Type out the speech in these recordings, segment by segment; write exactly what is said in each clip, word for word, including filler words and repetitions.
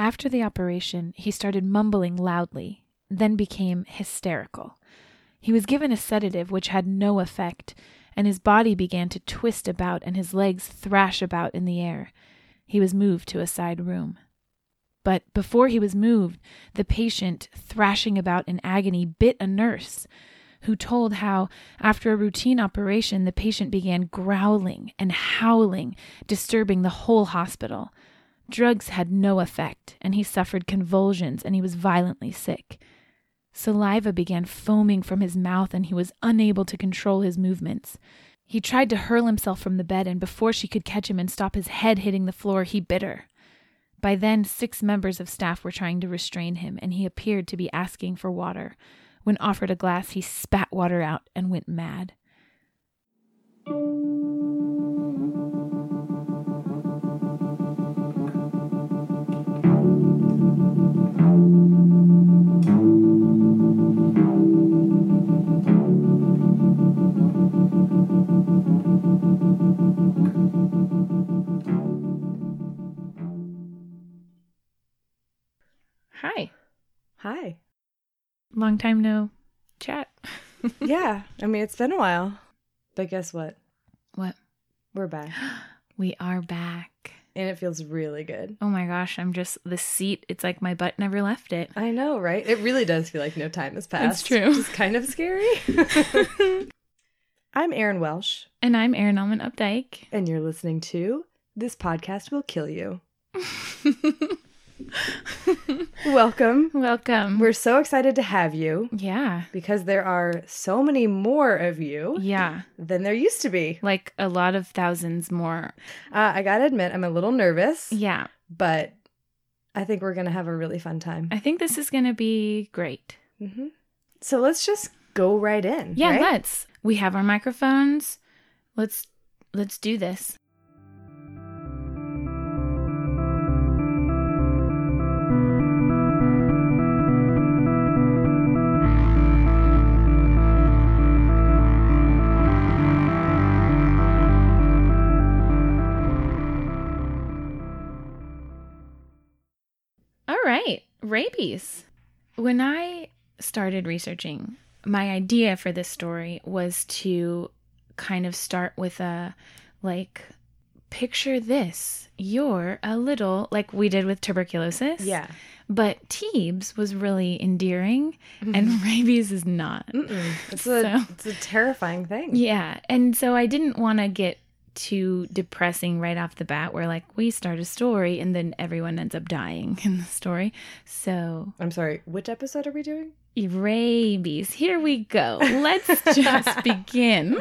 After the operation, he started mumbling loudly, then became hysterical. He was given a sedative which had no effect, and his body began to twist about and his legs thrash about in the air. He was moved to a side room. But before he was moved, the patient, thrashing about in agony, bit a nurse, who told how, after a routine operation, the patient began growling and howling, disturbing the whole hospital. Drugs had no effect, and he suffered convulsions, and he was violently sick. Saliva began foaming from his mouth, and he was unable to control his movements. He tried to hurl himself from the bed, and before she could catch him and stop his head hitting the floor, he bit her. By then, six members of staff were trying to restrain him, and he appeared to be asking for water. When offered a glass, he spat water out and went mad. Hi. Hi. Long time no chat. Yeah. I mean, it's been a while. But guess what? What? We're back. We are back. And it feels really good. Oh my gosh, I'm just, the seat, it's like my butt never left it. I know, right? It really does feel like no time has passed. It's true. It's kind of scary. I'm Erin Welsh. And I'm Erin Allman Updike. And you're listening to This Podcast Will Kill You. Welcome. Welcome. We're so excited to have you. Yeah. Because there are so many more of you. Yeah. Than there used to be. Like a lot of thousands more. Uh, I gotta admit, I'm a little nervous. Yeah. But I think we're gonna have a really fun time. I think this is gonna be great. Mm-hmm. So let's just go right in. Yeah, right? let's. We have our microphones. Let's let's do this. All right, rabies. When I started researching, my idea for this story was to kind of start with a, like, picture this. You're a little, like we did with tuberculosis. Yeah. But T-B-S was really endearing, mm-hmm. and rabies is not. Mm-mm. It's, a, so, it's a terrifying thing. Yeah, and so I didn't want to get too depressing right off the bat where like we start a story and then everyone ends up dying in the story. So I'm sorry, which episode are we doing? Rabies. Here we go. Let's just begin.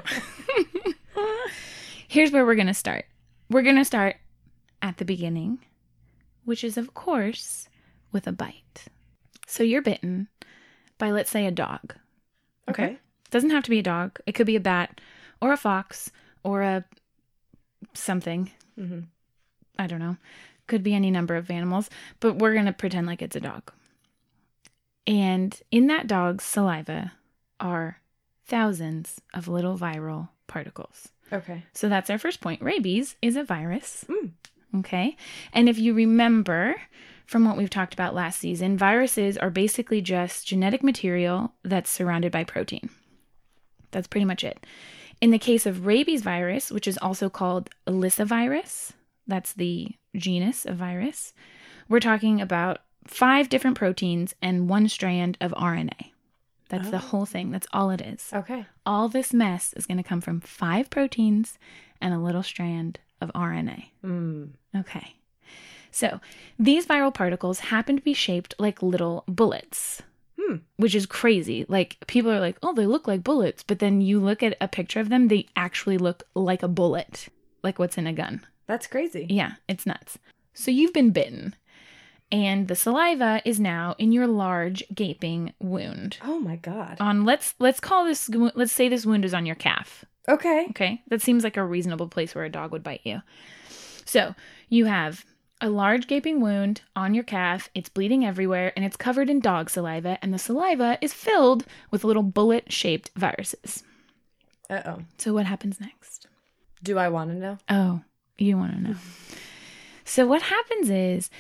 Here's where we're going to start. We're going to start at the beginning, which is of course with a bite. So you're bitten by, let's say, a dog. Okay. Okay. Doesn't have to be a dog. It could be a bat or a fox or a something. Mm-hmm. I don't know. Could be any number of animals, but we're going to pretend like it's a dog. And in that dog's saliva are thousands of little viral particles. Okay. So that's our first point. Rabies is a virus. Mm. Okay. And if you remember from what we've talked about last season, viruses are basically just genetic material that's surrounded by protein. That's pretty much it. In the case of rabies virus, which is also called Lyssavirus, that's the genus of virus, we're talking about five different proteins and one strand of R N A. That's oh. the whole thing. That's all it is. Okay. All this mess is going to come from five proteins and a little strand of R N A. Mm. Okay. So these viral particles happen to be shaped like little bullets. Hmm. Which is crazy. Like, people are like, oh, they look like bullets. But then you look at a picture of them, they actually look like a bullet. Like what's in a gun. That's crazy. Yeah, it's nuts. So you've been bitten. And the saliva is now in your large, gaping wound. Oh, my God. On, let's let's call this, let's say this wound is on your calf. Okay. Okay? That seems like a reasonable place where a dog would bite you. So you have a large gaping wound on your calf, it's bleeding everywhere, and it's covered in dog saliva, and the saliva is filled with little bullet-shaped viruses. Uh-oh. So what happens next? Do I want to know? Oh, you want to know. So what happens is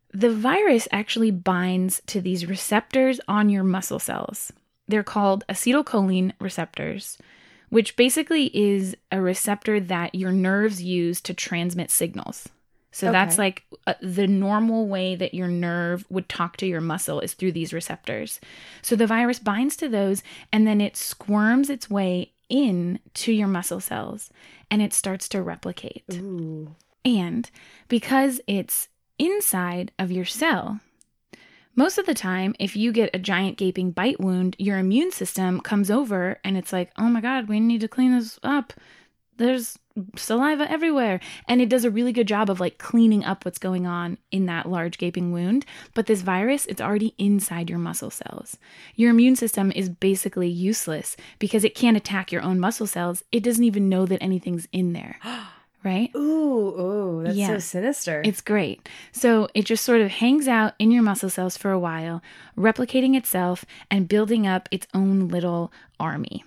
The virus actually binds to these receptors on your muscle cells. They're called acetylcholine receptors, which basically is a receptor that your nerves use to transmit signals. So Okay. that's like uh, the normal way that your nerve would talk to your muscle is through these receptors. So the virus binds to those and then it squirms its way in to your muscle cells and it starts to replicate. Ooh. And because it's inside of your cell, most of the time, if you get a giant gaping bite wound, your immune system comes over and it's like, oh my God, we need to clean this up. There's saliva everywhere. And it does a really good job of like cleaning up what's going on in that large gaping wound. But this virus, it's already inside your muscle cells. Your immune system is basically useless because it can't attack your own muscle cells. It doesn't even know that anything's in there. Right? Ooh, ooh, that's Yeah. so sinister. It's great. So it just sort of hangs out in your muscle cells for a while, replicating itself and building up its own little army.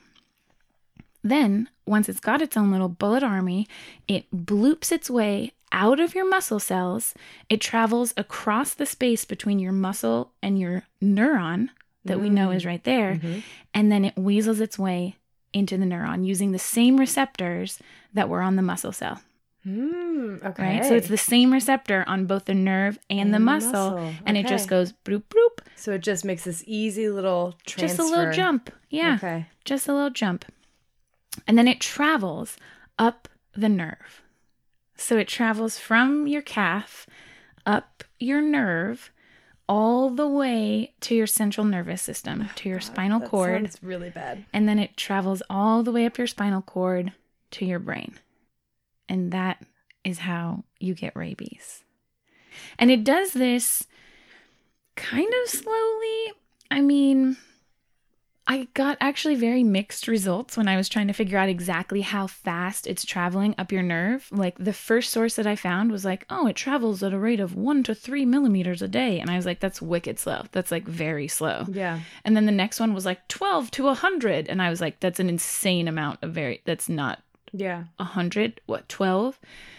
Then, once it's got its own little bullet army, it bloops its way out of your muscle cells. It travels across the space between your muscle and your neuron that we know is right there, Mm-hmm. and then it weasels its way into the neuron using the same receptors that were on the muscle cell. Mm, okay. Right? So it's the same receptor on both the nerve and, And the the muscle, muscle. and it just Okay. goes bloop, bloop. So it just makes this easy little transfer. Just a little jump. Yeah. Okay. Just a little jump. And then it travels up the nerve. So it travels from your calf up your nerve all the way to your central nervous system, to your spinal That cord. sounds really bad. And then it travels all the way up your spinal cord to your brain. And that is how you get rabies. And it does this kind of slowly. I mean, I got actually very mixed results when I was trying to figure out exactly how fast it's traveling up your nerve. Like the first source that I found was like, oh, it travels at a rate of one to three millimeters a day. And I was like, that's wicked slow. That's like very slow. Yeah. And then the next one was like twelve to one hundred. And I was like, that's an insane amount of very, that's not Yeah. one hundred, what, twelve?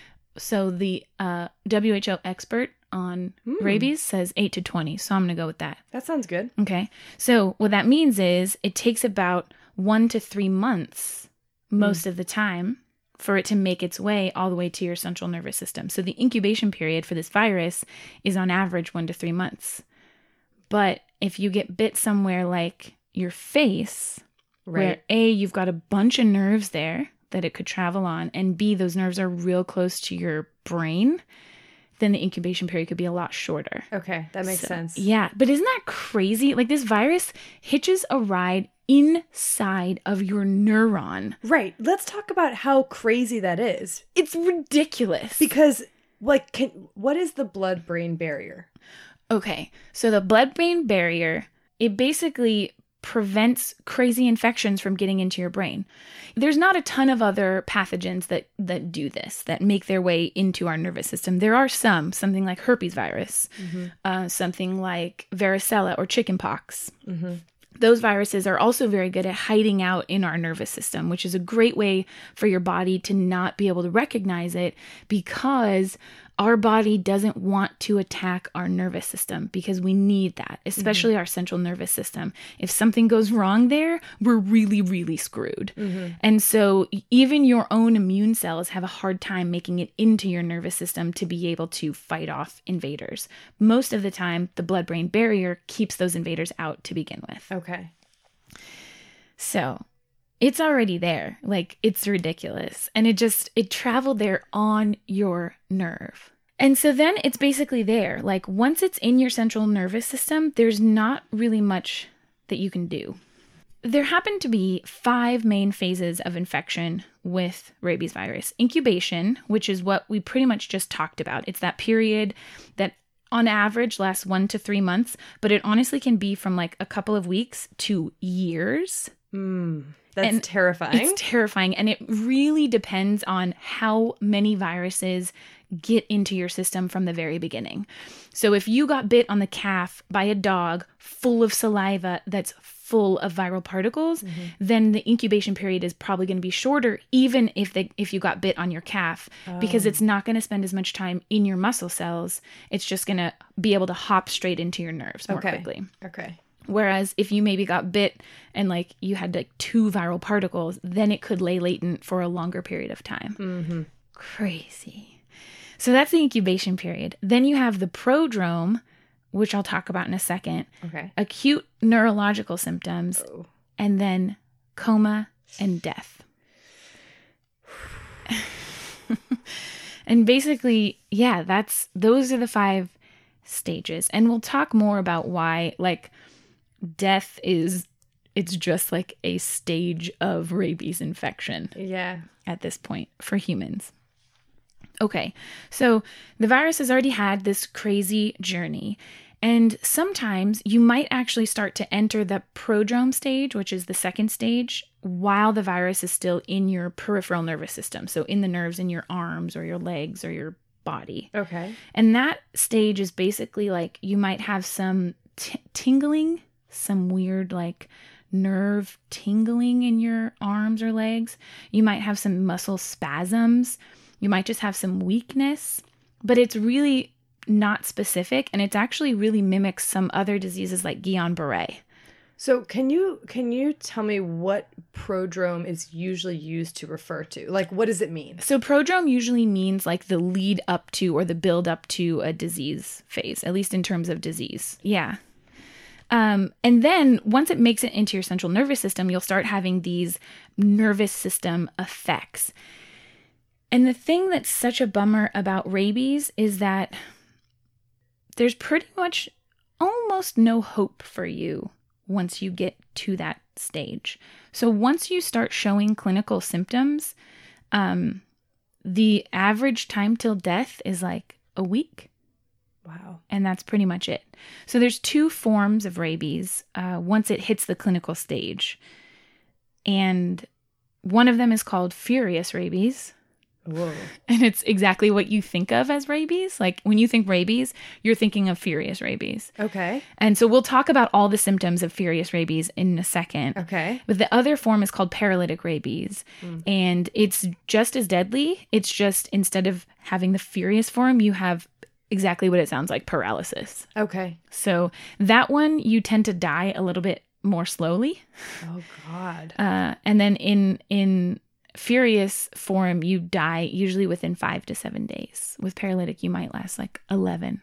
So the uh, W H O expert on Hmm. rabies says eight to twenty. So I'm going to go with that. That sounds good. Okay. So what that means is it takes about one to three months most of the time for it to make its way all the way to your central nervous system. So the incubation period for this virus is on average one to three months. But if you get bit somewhere like your face, where Right. A, you've got a bunch of nerves there that it could travel on, and B, those nerves are real close to your brain, then the incubation period could be a lot shorter. Okay. That makes So, sense. Yeah, but isn't that crazy? Like this virus hitches a ride inside of your neuron. Right. Let's talk about how crazy that is. It's ridiculous. Because, like, can, what is the blood-brain barrier? Okay, so the blood-brain barrier, it basically prevents crazy infections from getting into your brain. There's not a ton of other pathogens that that do this, that make their way into our nervous system. There are some, something like herpes virus, uh, something like varicella or chickenpox. Mm-hmm. Those viruses are also very good at hiding out in our nervous system, which is a great way for your body to not be able to recognize it, because our body doesn't want to attack our nervous system, because we need that, especially our central nervous system. If something goes wrong there, we're really, really screwed. And so even your own immune cells have a hard time making it into your nervous system to be able to fight off invaders. Most of the time, the blood-brain barrier keeps those invaders out to begin with. Okay. So it's already there. Like, it's ridiculous. And it just, it traveled there on your nerve. And so then it's basically there. Like, once it's in your central nervous system, there's not really much that you can do. There happen to be five main phases of infection with rabies virus. Incubation, which is what we pretty much just talked about. It's that period that on average lasts one to three months, but it honestly can be from like a couple of weeks to years. Mm, that's And terrifying. It's terrifying. And it really depends on how many viruses get into your system from the very beginning. So if you got bit on the calf by a dog full of saliva that's full of viral particles, mm-hmm. then the incubation period is probably going to be shorter, even if they, if you got bit on your calf, oh. because it's not going to spend as much time in your muscle cells. It's just going to be able to hop straight into your nerves more okay. quickly. Okay. Whereas if you maybe got bit and like you had like two viral particles, then it could lay latent for a longer period of time. Mm-hmm. Crazy. So that's the incubation period. Then you have the prodrome, which I'll talk about in a second. Okay. Acute neurological symptoms, oh. and then coma and death. And basically, yeah, that's those are the five stages. And we'll talk more about why, like, death is, it's just like a stage of rabies infection. Yeah. At this point for humans. Okay, so the virus has already had this crazy journey. And sometimes you might actually start to enter the prodrome stage, which is the second stage, while the virus is still in your peripheral nervous system. So in the nerves in your arms or your legs or your body. Okay. And that stage is basically like you might have some t- tingling, some weird like nerve tingling in your arms or legs. You might have some muscle spasms. You might just have some weakness, but it's really not specific, and it actually really mimics some other diseases like Guillain-Barré. So can you can you tell me what prodrome is usually used to refer to? Like, what does it mean? So prodrome usually means like the lead up to or the build up to a disease phase, at least in terms of disease. Yeah. Um, and then once it makes it into your central nervous system, you'll start having these nervous system effects. And the thing that's such a bummer about rabies is that there's pretty much almost no hope for you once you get to that stage. So once you start showing clinical symptoms, um, the average time till death is like a week. Wow. And that's pretty much it. So there's two forms of rabies uh, once it hits the clinical stage. And one of them is called furious rabies. Whoa. And it's exactly what you think of as rabies. Like when you think rabies, you're thinking of furious rabies. Okay. And so we'll talk about all the symptoms of furious rabies in a second. Okay. But the other form is called paralytic rabies. Mm. And it's just as deadly. It's just instead of having the furious form, you have exactly what it sounds like, paralysis. Okay. So that one, you tend to die a little bit more slowly. Oh, God. Uh, and then in in... furious form, you die usually within five to seven days. With paralytic, you might last like eleven.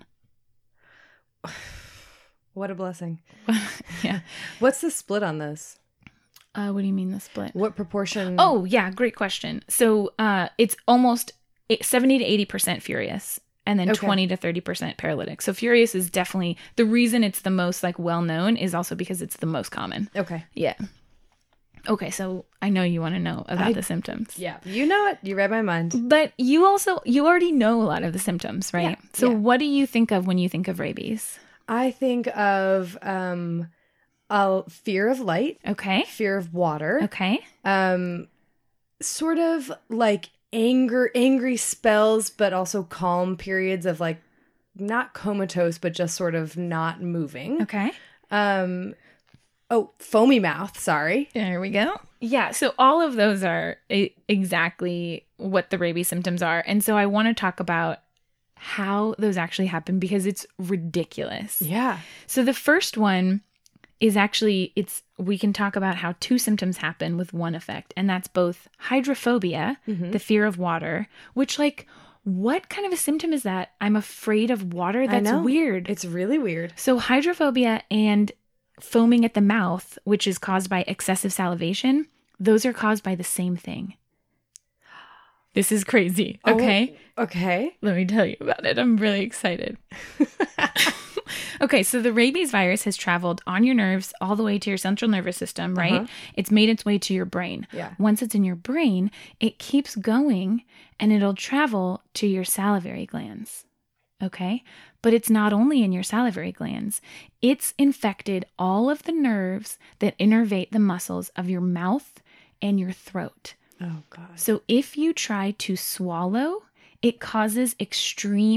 What a blessing. Yeah. What's the split on this? Uh, what do you mean the split? What proportion? Oh, yeah. Great question. So uh, it's almost seventy to eighty percent furious and then okay. twenty to thirty percent paralytic. So furious is definitely the reason it's the most like well known is also because it's the most common. Okay. Yeah. Okay, so I know you want to know about I, the symptoms. Yeah, you know it. You read my mind. But you also, you already know a lot of the symptoms, right? Yeah, so yeah. What do you think of when you think of rabies? I think of um, a fear of light. Okay. Fear of water. Okay. Um, sort of like anger, angry spells, but also calm periods of like not comatose, but just sort of not moving. Okay. Um. Oh, foamy mouth. Sorry. There we go. Yeah. So all of those are I- exactly what the rabies symptoms are. And so I want to talk about how those actually happen because it's ridiculous. Yeah. So the first one is actually, it's, we can talk about how two symptoms happen with one effect. And that's both hydrophobia, mm-hmm. the fear of water, which like, what kind of a symptom is that? I'm afraid of water. That's I know. weird. It's really weird. So hydrophobia and foaming at the mouth, which is caused by excessive salivation, those are caused by the same thing. This is crazy. Okay. Oh, okay. Let me tell you about it. I'm really excited. Okay, so the rabies virus has traveled on your nerves all the way to your central nervous system, right? Uh-huh. It's made its way to your brain. Yeah. Once it's in your brain, it keeps going and it'll travel to your salivary glands. Okay? But it's not only in your salivary glands. It's infected all of the nerves that innervate the muscles of your mouth and your throat. Oh, God. So if you try to swallow, it causes extreme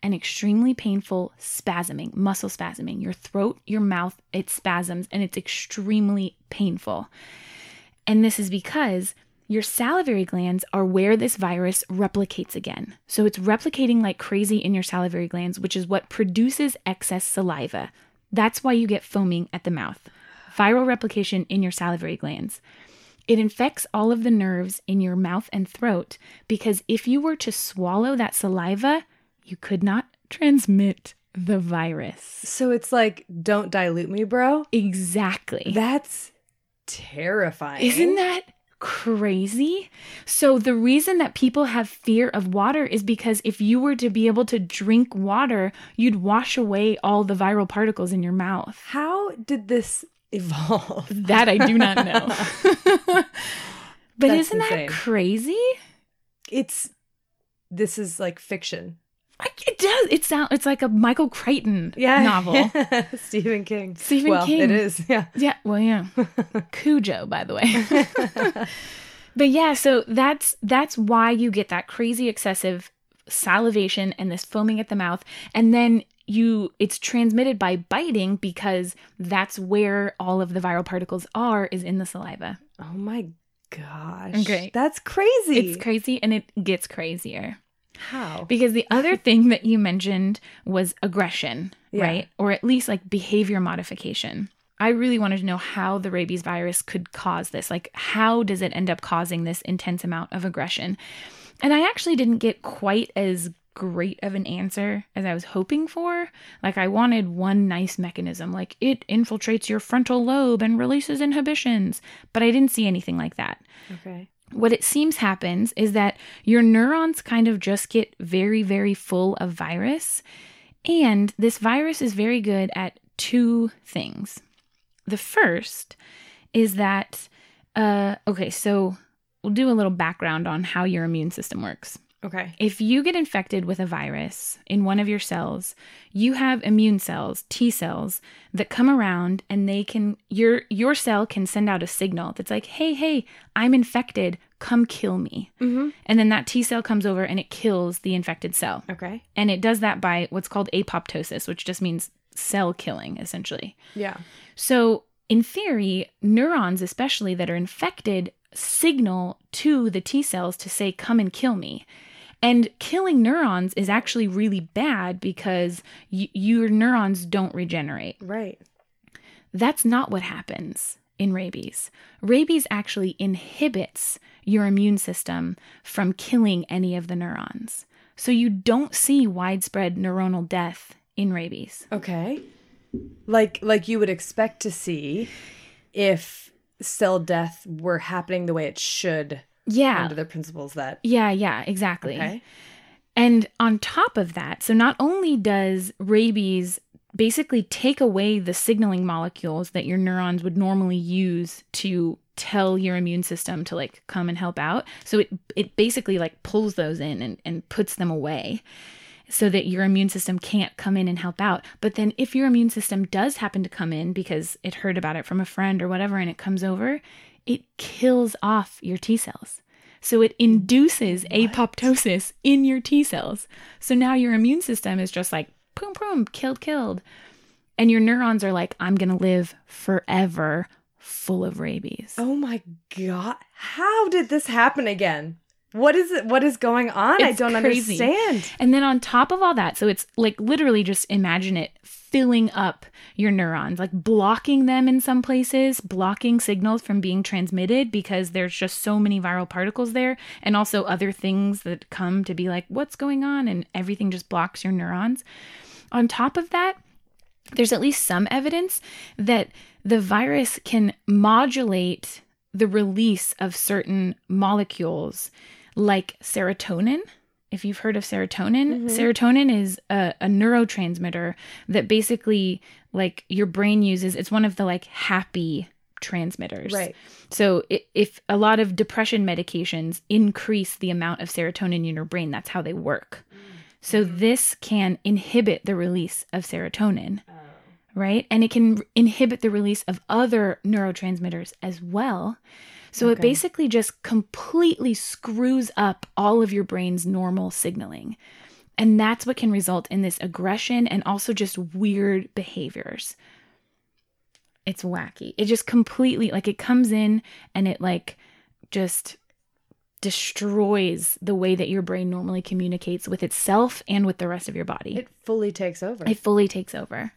and extremely painful spasming, muscle spasming. Your throat, your mouth, it spasms and it's extremely painful. And this is because your salivary glands are where this virus replicates again. So it's replicating like crazy in your salivary glands, which is what produces excess saliva. That's why you get foaming at the mouth. Viral replication in your salivary glands. It infects all of the nerves in your mouth and throat because if you were to swallow that saliva, you could not transmit the virus. So it's like, don't dilute me, bro. Exactly. That's terrifying. Isn't that crazy? So the reason that people have fear of water is because if you were to be able to drink water, you'd wash away all the viral particles in your mouth. How did this evolve? That I do not know. But That's isn't insane. that crazy? It's, this is like fiction. It does. It sounds. It's like a Michael Crichton Yeah. novel. Stephen King. Stephen well, King. It is. Yeah. Yeah. Well, yeah. Cujo, by the way. But yeah, so that's that's why you get that crazy excessive salivation and this foaming at the mouth, and then you it's transmitted by biting because that's where all of the viral particles are, is in the saliva. Oh my gosh. Okay. That's crazy. It's crazy, and it gets crazier. How? Because the other thing that you mentioned was aggression, Yeah. right? Or at least like behavior modification. I really wanted to know how the rabies virus could cause this. Like, how does it end up causing this intense amount of aggression? And I actually didn't get quite as great of an answer as I was hoping for. Like, I wanted one nice mechanism, like it infiltrates your frontal lobe and releases inhibitions, but I didn't see anything like that. Okay. What it seems happens is that your neurons kind of just get very, very full of virus. And this virus is very good at two things. The first is that, uh, okay, so we'll do a little background on how your immune system works. Okay. If you get infected with a virus in one of your cells, you have immune cells, T cells, that come around and they can, your your cell can send out a signal that's like, hey, hey, I'm infected, come kill me. Mm-hmm. And then that T cell comes over and it kills the infected cell. Okay. And it does that by what's called apoptosis, which just means cell killing, essentially. Yeah. So in theory, neurons, especially that are infected, signal to the T cells to say, come and kill me. And killing neurons is actually really bad because y- your neurons don't regenerate. Right. That's not what happens in rabies. Rabies actually inhibits your immune system from killing any of the neurons. So you don't see widespread neuronal death in rabies. Okay. Like like you would expect to see if cell death were happening the way it should. Yeah. Under the principles that. Yeah, yeah, exactly. Okay. And on top of that, so not only does rabies basically take away the signaling molecules that your neurons would normally use to tell your immune system to like come and help out. So it it basically like pulls those in and, and puts them away so that your immune system can't come in and help out. But then if your immune system does happen to come in because it heard about it from a friend or whatever and it comes over, it kills off your T cells. So it induces what? apoptosis in your T cells. So now your immune system is just like, boom, boom, killed, killed. And your neurons are like, I'm going to live forever full of rabies. Oh my God. How did this happen again? What is it? What is going on? It's I don't crazy. understand. And then on top of all that, so it's like literally just imagine it filling up your neurons, like blocking them in some places, blocking signals from being transmitted because there's just so many viral particles there, and also other things that come to be like, what's going on? And everything just blocks your neurons. On top of that, there's at least some evidence that the virus can modulate the release of certain molecules like serotonin. If you've heard of serotonin, mm-hmm. serotonin is a, a neurotransmitter that basically like your brain uses. It's one of the like happy transmitters. Right. So it, if a lot of depression medications increase the amount of serotonin in your brain, that's how they work. Mm-hmm. So this can inhibit the release of serotonin. Oh. Right? And it can inhibit the release of other neurotransmitters as well. So okay. It basically just completely screws up all of your brain's normal signaling. And that's what can result in this aggression and also just weird behaviors. It's wacky. It just completely, like, it comes in and it like just destroys the way that your brain normally communicates with itself and with the rest of your body. It fully takes over. It fully takes over.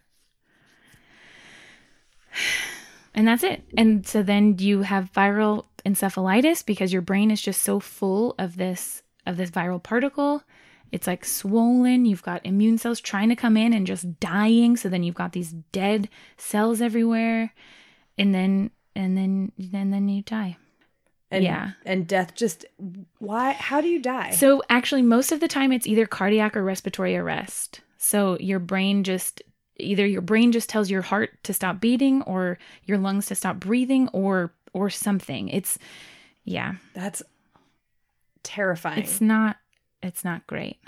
And that's it. And so then you have viral encephalitis because your brain is just so full of this of this viral particle. It's like swollen. You've got immune cells trying to come in and just dying. So then you've got these dead cells everywhere. And then and then and then you die. And, yeah. And death just, why, how do you die? So actually most of the time it's either cardiac or respiratory arrest. So your brain just, either your brain just tells your heart to stop beating or your lungs to stop breathing or, or something. It's, yeah. That's terrifying. It's not, it's not great.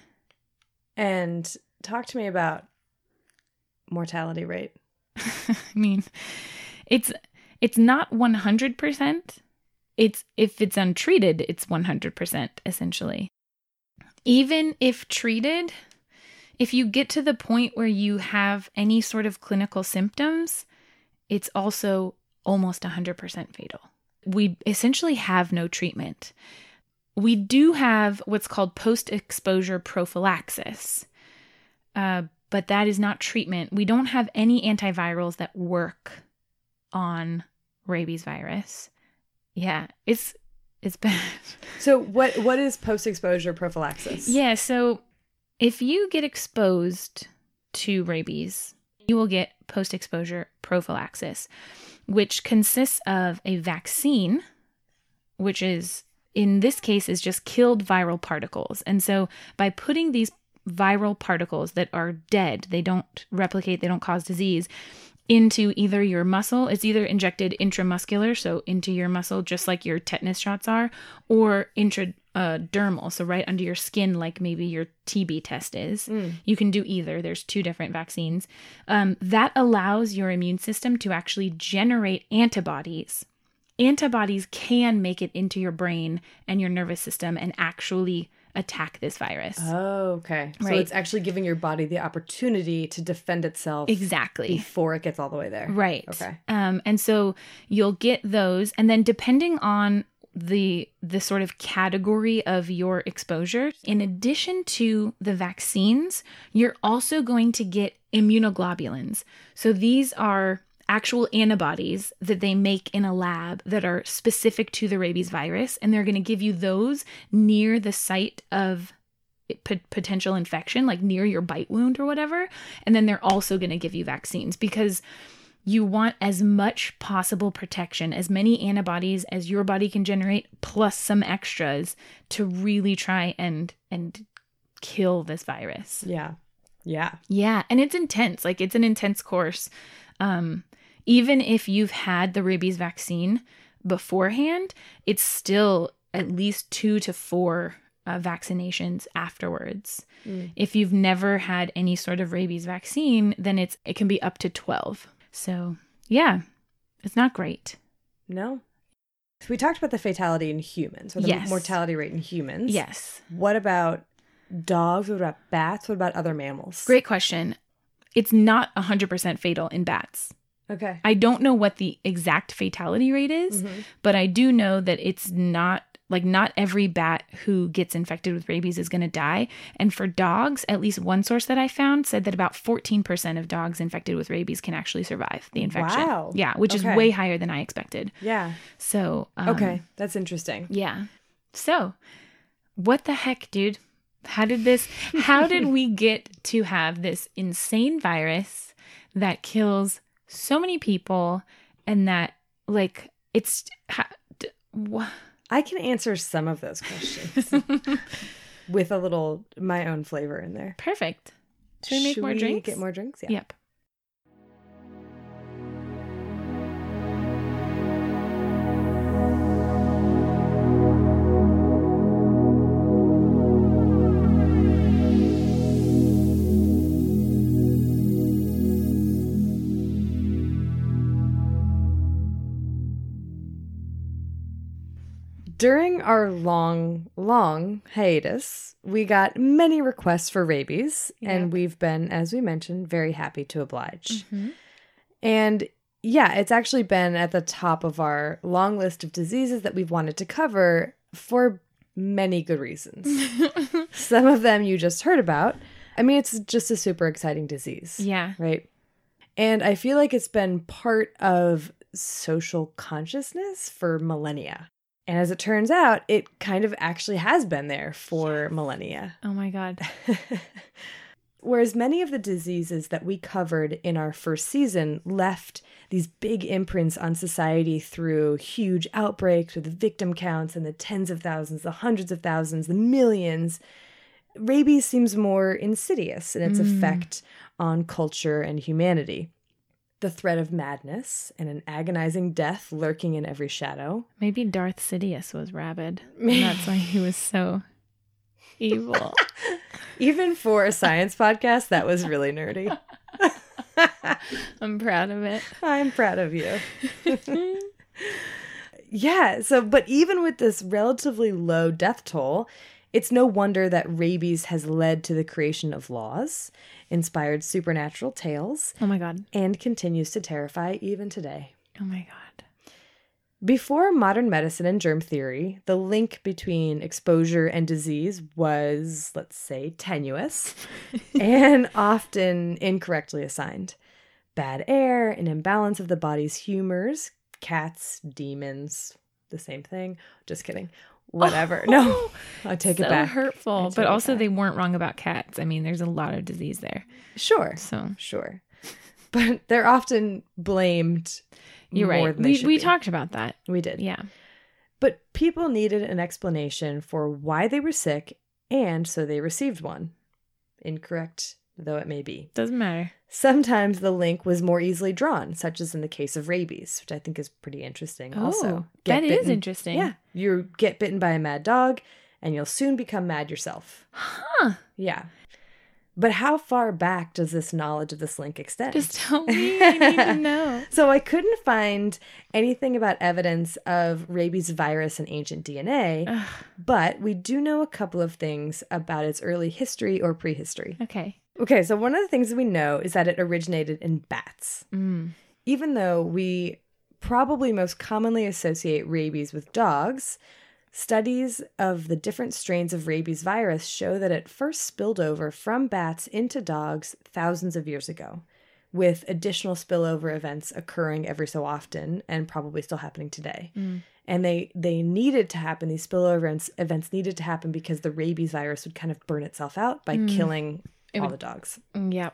And talk to me about mortality rate. I mean, it's, it's not one hundred percent. It's, if it's untreated, it's one hundred percent essentially. Even if treated, if you get to the point where you have any sort of clinical symptoms, it's also almost one hundred percent fatal. We essentially have no treatment. We do have what's called post-exposure prophylaxis, uh, but that is not treatment. We don't have any antivirals that work on rabies virus. Yeah, it's it's bad. So what what is post-exposure prophylaxis? Yeah, so if you get exposed to rabies, you will get post-exposure prophylaxis, which consists of a vaccine, which is, in this case, is just killed viral particles. And so by putting these viral particles that are dead, they don't replicate, they don't cause disease, into either your muscle, it's either injected intramuscular, so into your muscle, just like your tetanus shots are, or intradermal, so right under your skin, like maybe your T B test is. Mm. You can do either. There's two different vaccines. Um, that allows your immune system to actually generate antibodies. Antibodies can make it into your brain and your nervous system and actually attack this virus. Oh, okay. Right. So it's actually giving your body the opportunity to defend itself. Exactly. Before it gets all the way there. Right. Okay. Um, and so you'll get those, and then depending on the the sort of category of your exposure, in addition to the vaccines, you're also going to get immunoglobulins. So these are actual antibodies that they make in a lab that are specific to the rabies virus, and they're going to give you those near the site of p- potential infection, like near your bite wound or whatever. And then they're also going to give you vaccines because you want as much possible protection, as many antibodies as your body can generate, plus some extras to really try and and kill this virus. Yeah. Yeah. Yeah. And it's intense. Like, it's an intense course. Um, even if you've had the rabies vaccine beforehand, it's still at least two to four uh, vaccinations afterwards. Mm. If you've never had any sort of rabies vaccine, then it's it can be up to twelve. So, yeah, it's not great. No. So we talked about the fatality in humans, or the yes. mortality rate in humans. Yes. What about dogs? What about bats? What about other mammals? Great question. It's not one hundred percent fatal in bats. Okay. I don't know what the exact fatality rate is, mm-hmm. but I do know that it's not, like, not every bat who gets infected with rabies is going to die. And for dogs, at least one source that I found said that about fourteen percent of dogs infected with rabies can actually survive the infection. Wow. Yeah, which okay. is way higher than I expected. Yeah. So. Um, okay, that's interesting. Yeah. So, what the heck, dude? How did this, how did we get to have this insane virus that kills so many people, and that, like, it's, ha, d- wh- I can answer some of those questions with a little my own flavor in there. Perfect. Should we make Should more we drinks? Get more drinks? Yeah. Yep. During our long, long hiatus, we got many requests for rabies, Yep. and we've been, as we mentioned, very happy to oblige. Mhm. And yeah, it's actually been at the top of our long list of diseases that we've wanted to cover for many good reasons. Some of them you just heard about. I mean, it's just a super exciting disease. Yeah. Right? And I feel like it's been part of social consciousness for millennia. And as it turns out, it kind of actually has been there for Yes. millennia. Oh my God. Whereas many of the diseases that we covered in our first season left these big imprints on society through huge outbreaks with the victim counts and the tens of thousands, the hundreds of thousands, the millions, rabies seems more insidious in its Mm. effect on culture and humanity. The threat of madness and an agonizing death lurking in every shadow. Maybe Darth Sidious was rabid. And that's why he was so evil. Even for a science podcast, that was really nerdy. I'm proud of it. I'm proud of you. Yeah, so, but even with this relatively low death toll, it's no wonder that rabies has led to the creation of laws, inspired supernatural tales, Oh my God. and continues to terrify even today. Oh my God. Before modern medicine and germ theory, the link between exposure and disease was, let's say, tenuous and often incorrectly assigned. Bad air, an imbalance of the body's humors, cats, demons, the same thing. Just kidding. Whatever. No, I take so it back. hurtful. take But it also, back. they weren't wrong about cats. I mean, there's a lot of disease there. Sure, So sure. But they're often blamed you're more right. than they We should we be. talked about that. We did. Yeah. But people needed an explanation for why they were sick, and so they received one. Incorrect though it may be. Doesn't matter. Sometimes the link was more easily drawn, such as in the case of rabies, which I think is pretty interesting Oh, also. that is bitten- interesting. Yeah. You get bitten by a mad dog, and you'll soon become mad yourself. Huh. Yeah. But how far back does this knowledge of this link extend? Just tell me. I need to know. So I couldn't find anything about evidence of rabies virus in ancient D N A, Ugh. but we do know a couple of things about its early history or prehistory. Okay. Okay, so one of the things that we know is that it originated in bats. Mm. Even though we probably most commonly associate rabies with dogs, studies of the different strains of rabies virus show that it first spilled over from bats into dogs thousands of years ago, with additional spillover events occurring every so often and probably still happening today. Mm. And they, they needed to happen, these spillover events, events needed to happen because the rabies virus would kind of burn itself out by Mm. killing It all would- the dogs. Yep.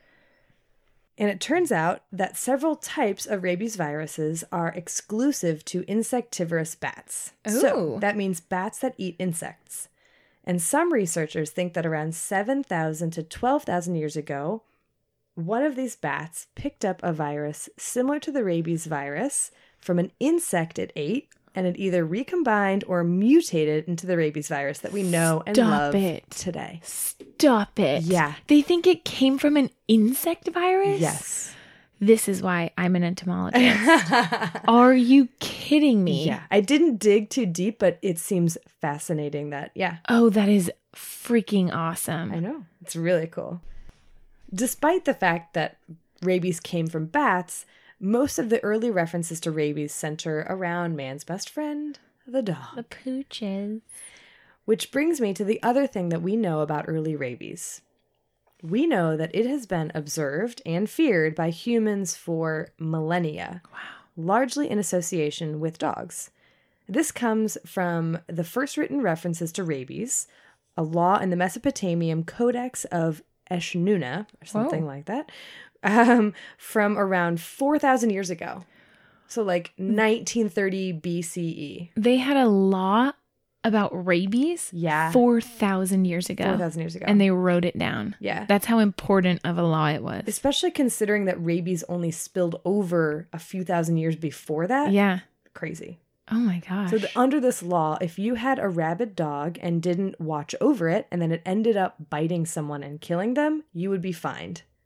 And it turns out that several types of rabies viruses are exclusive to insectivorous bats. So Ooh. that means bats that eat insects. And some researchers think that around seven thousand to twelve thousand years ago, one of these bats picked up a virus similar to the rabies virus from an insect it ate, and it either recombined or mutated into the rabies virus that we know and Stop love it. today. Stop it. Yeah. They think it came from an insect virus? Yes. This is why I'm an entomologist. Are you kidding me? Yeah, I didn't dig too deep, but it seems fascinating that, yeah, Oh, that is freaking awesome. I know. It's really cool. Despite the fact that rabies came from bats, most of the early references to rabies center around man's best friend, the dog. The pooches. Which brings me to the other thing that we know about early rabies. We know that it has been observed and feared by humans for millennia. Wow. Largely in association with dogs. This comes from the first written references to rabies, a law in the Mesopotamian Codex of Eshnunna, or something Whoa. like that, um, from around four thousand years ago. So like nineteen thirty B C E. They had a law about rabies Yeah. four thousand years ago. four thousand years ago. And they wrote it down. yeah. That's how important of a law it was. Especially considering that rabies only spilled over a few thousand years before that. Yeah. Crazy. Oh my gosh. So the, under this law, if you had a rabid dog and didn't watch over it, and then it ended up biting someone and killing them, you would be fined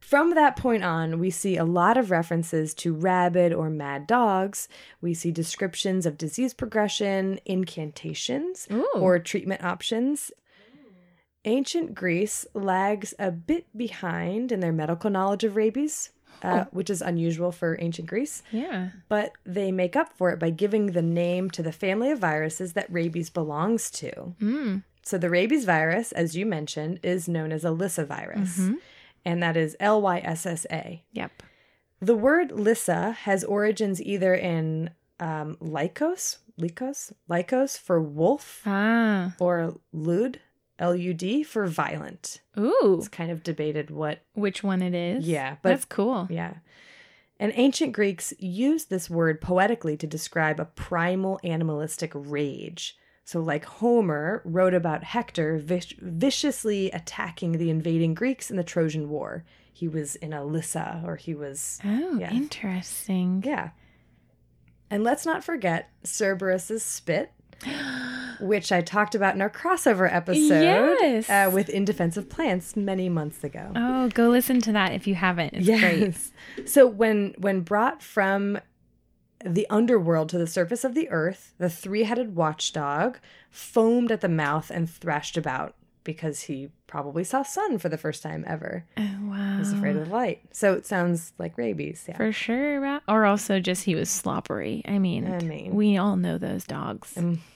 From that point on, we see a lot of references to rabid or mad dogs. We see descriptions of disease progression, incantations, Ooh. or treatment options. Ancient Greece lags a bit behind in their medical knowledge of rabies, uh, Oh. which is unusual for ancient Greece. Yeah. But they make up for it by giving the name to the family of viruses that rabies belongs to. Mm. So the rabies virus, as you mentioned, is known as a Lyssa virus, Mm-hmm. and that is L Y S S A. Yep. The word Lyssa has origins either in um, lycos, lycos, lycos for wolf, Ah. or lud, L U D, for violent. Ooh. It's kind of debated what, Which one it is? Yeah, but- That's cool. yeah. And ancient Greeks used this word poetically to describe a primal animalistic rage. So like Homer wrote about Hector vic- viciously attacking the invading Greeks in the Trojan War. He was in a Lyssa, or he was, Oh, Yeah. interesting. yeah. And let's not forget Cerberus's spit, which I talked about in our crossover episode Yes. uh, with In Defense of Plants many months ago. Oh, go listen to that if you haven't. It's great. So when when brought from the underworld to the surface of the earth, the three-headed watchdog foamed at the mouth and thrashed about because he probably saw sun for the first time ever. Oh, wow. He was afraid of the light. So it sounds like rabies. Yeah. For sure. ra- Or also just he was sloppery. I mean, I mean. we all know those dogs.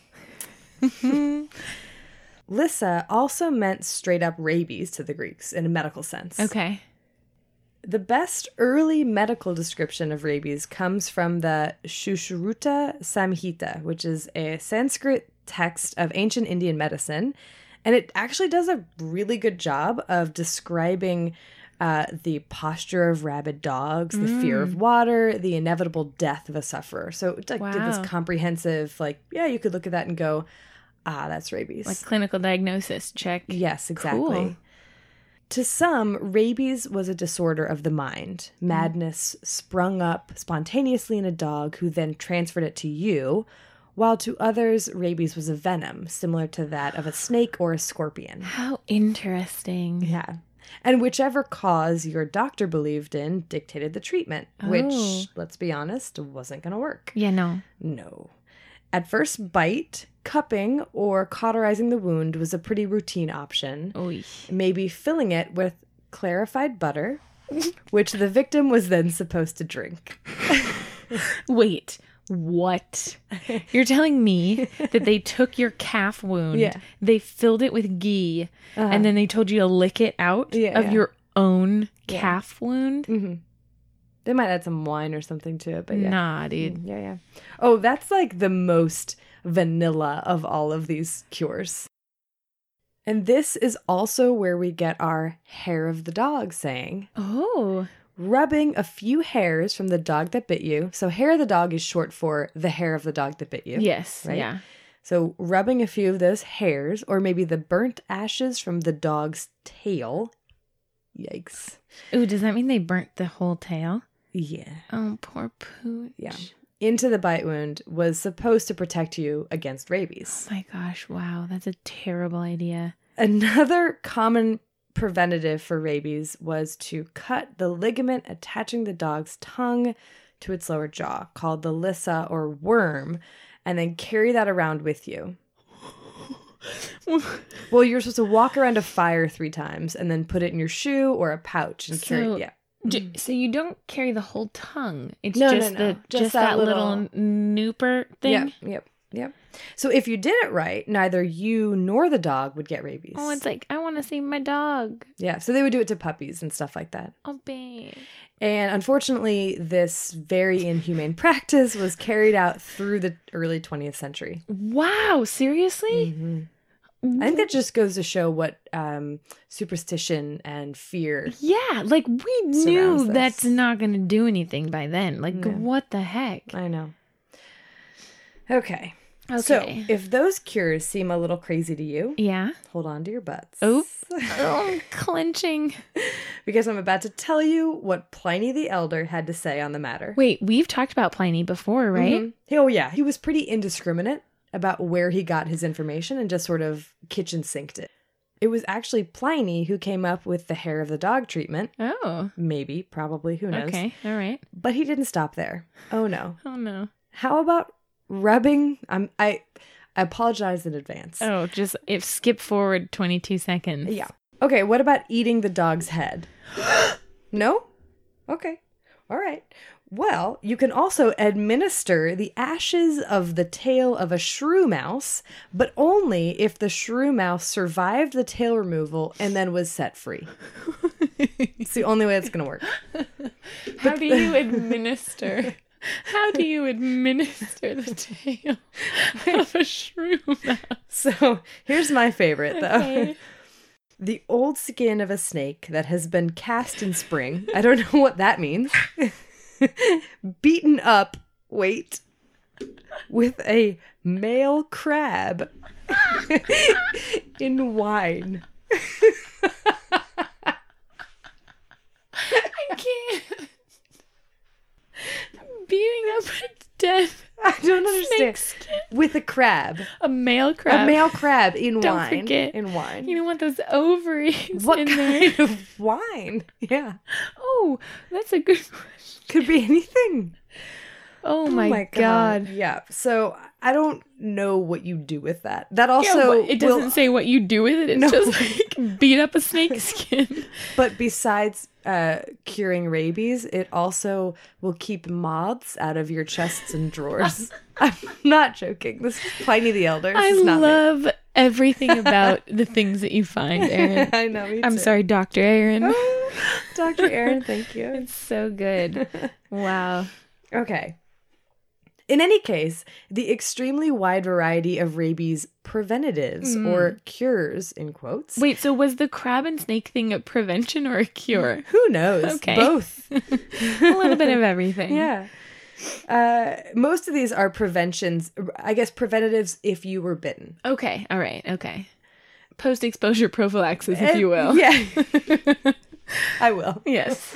Lyssa also meant straight up rabies to the Greeks in a medical sense. Okay. The best early medical description of rabies comes from the Sushruta Samhita, which is a Sanskrit text of ancient Indian medicine. And it actually does a really good job of describing uh, the posture of rabid dogs, the fear of water, the inevitable death of a sufferer. So it like, did this Wow. comprehensive, like, yeah, you could look at that and go, ah, that's rabies. Like clinical diagnosis. Check. Yes, exactly. Cool. To some, rabies was a disorder of the mind. Madness sprung up spontaneously in a dog who then transferred it to you, while to others, rabies was a venom, similar to that of a snake or a scorpion. How interesting. Yeah. And whichever cause your doctor believed in dictated the treatment, Oh. which, let's be honest, wasn't going to work. Yeah, no. No. At first bite, cupping or cauterizing the wound was a pretty routine option. Oy. Maybe filling it with clarified butter, which the victim was then supposed to drink. Wait, what? You're telling me that they took your calf wound, Yeah. they filled it with ghee, Uh-huh. and then they told you to lick it out Yeah, of yeah. your own Yeah. calf wound? Mm-hmm. They might add some wine or something to it, but yeah. Nah, dude. Yeah, yeah. Oh, that's like the most vanilla of all of these cures. And this is also where we get our hair of the dog saying. Oh. Rubbing a few hairs from the dog that bit you. So hair of the dog is short for the hair of the dog that bit you. Yes. Right? Yeah. So rubbing a few of those hairs, or maybe the burnt ashes from the dog's tail. Yikes. Ooh, does that mean they burnt the whole tail? Yeah. Oh, poor pooch. Yeah. Into the bite wound was supposed to protect you against rabies. My gosh, wow. That's a terrible idea. Another common preventative for rabies was to cut the ligament attaching the dog's tongue to its lower jaw, called the lyssa or worm, and then carry that around with you. Well, you're supposed to walk around a fire three times and then put it in your shoe or a pouch and carry So- it. Yeah. J- So you don't carry the whole tongue. It's No, no, just no. the Just just, that that, little, little- nooper thing. Yep, yep, yep. So if you did it right, neither you nor the dog would get rabies. Oh, it's like I want to see my dog. Yeah, so they would do it to puppies and stuff like that. Oh, babe. And unfortunately, this very inhumane practice was carried out through the early twentieth century. Wow, seriously? Mhm. I think that just goes to show what um, superstition and fear. Yeah, like we Surrounds knew this. that's not going to do anything by then. Like, Yeah. what the heck? I know. Okay. Okay. So if those cures seem a little crazy to you, Yeah. hold on to your butts. Oh, oh, I'm clenching. Because I'm about to tell you what Pliny the Elder had to say on the matter. Wait, we've talked about Pliny before, right? Mhm. Oh, yeah. He was pretty indiscriminate about where he got his information and just sort of kitchen sinked it. It was actually Pliny who came up with the hair of the dog treatment. Oh. Maybe, probably, who knows? Okay, all right. But he didn't stop there. Oh, no. Oh, no. How about rubbing? I'm, I, I apologize in advance. Oh, just if skip forward twenty-two seconds. Yeah. Okay, what about eating the dog's head? No? Okay. All right. Well, you can also administer the ashes of the tail of a shrew mouse, but only if the shrew mouse survived the tail removal and then was set free. It's the only way it's going to work. How do you administer? How do you administer the tail of a shrew mouse? So here's my favorite, though. Okay. The old skin of a snake that has been cast in spring. I don't know what that means. Beaten up, wait, with a male crab in wine. I can't. Beating up a dead I don't understand. snake skin. With a crab. A male crab. A male crab in Don't wine. forget. In wine. You don't want those ovaries What in kind there. of wine? Yeah. Oh, that's a good question. Could be anything. Oh, my, God. Yeah. So I don't know what you do with that. That Yeah, also but it doesn't will- say what you do with it. It's No. just like beat up a snake skin. But besides uh, curing rabies, it also will keep moths out of your chests and drawers. I'm not joking. This is Pliny the Elder. This I is not me. love everything about the things that you find, Aaron. I know. Me I'm too. sorry, Doctor Aaron. Oh, Doctor Aaron, thank you. It's so good. Wow. Okay. In any case, the extremely wide variety of rabies preventatives or cures, in quotes. Wait, so was the crab and snake thing a prevention or a cure? Who knows? Okay. Both. A little bit of everything. Yeah. Uh, most of these are preventions, I guess preventatives if you were bitten. Okay. All right. Okay. Post-exposure prophylaxis, if And- you will. Yeah. I will. Yes.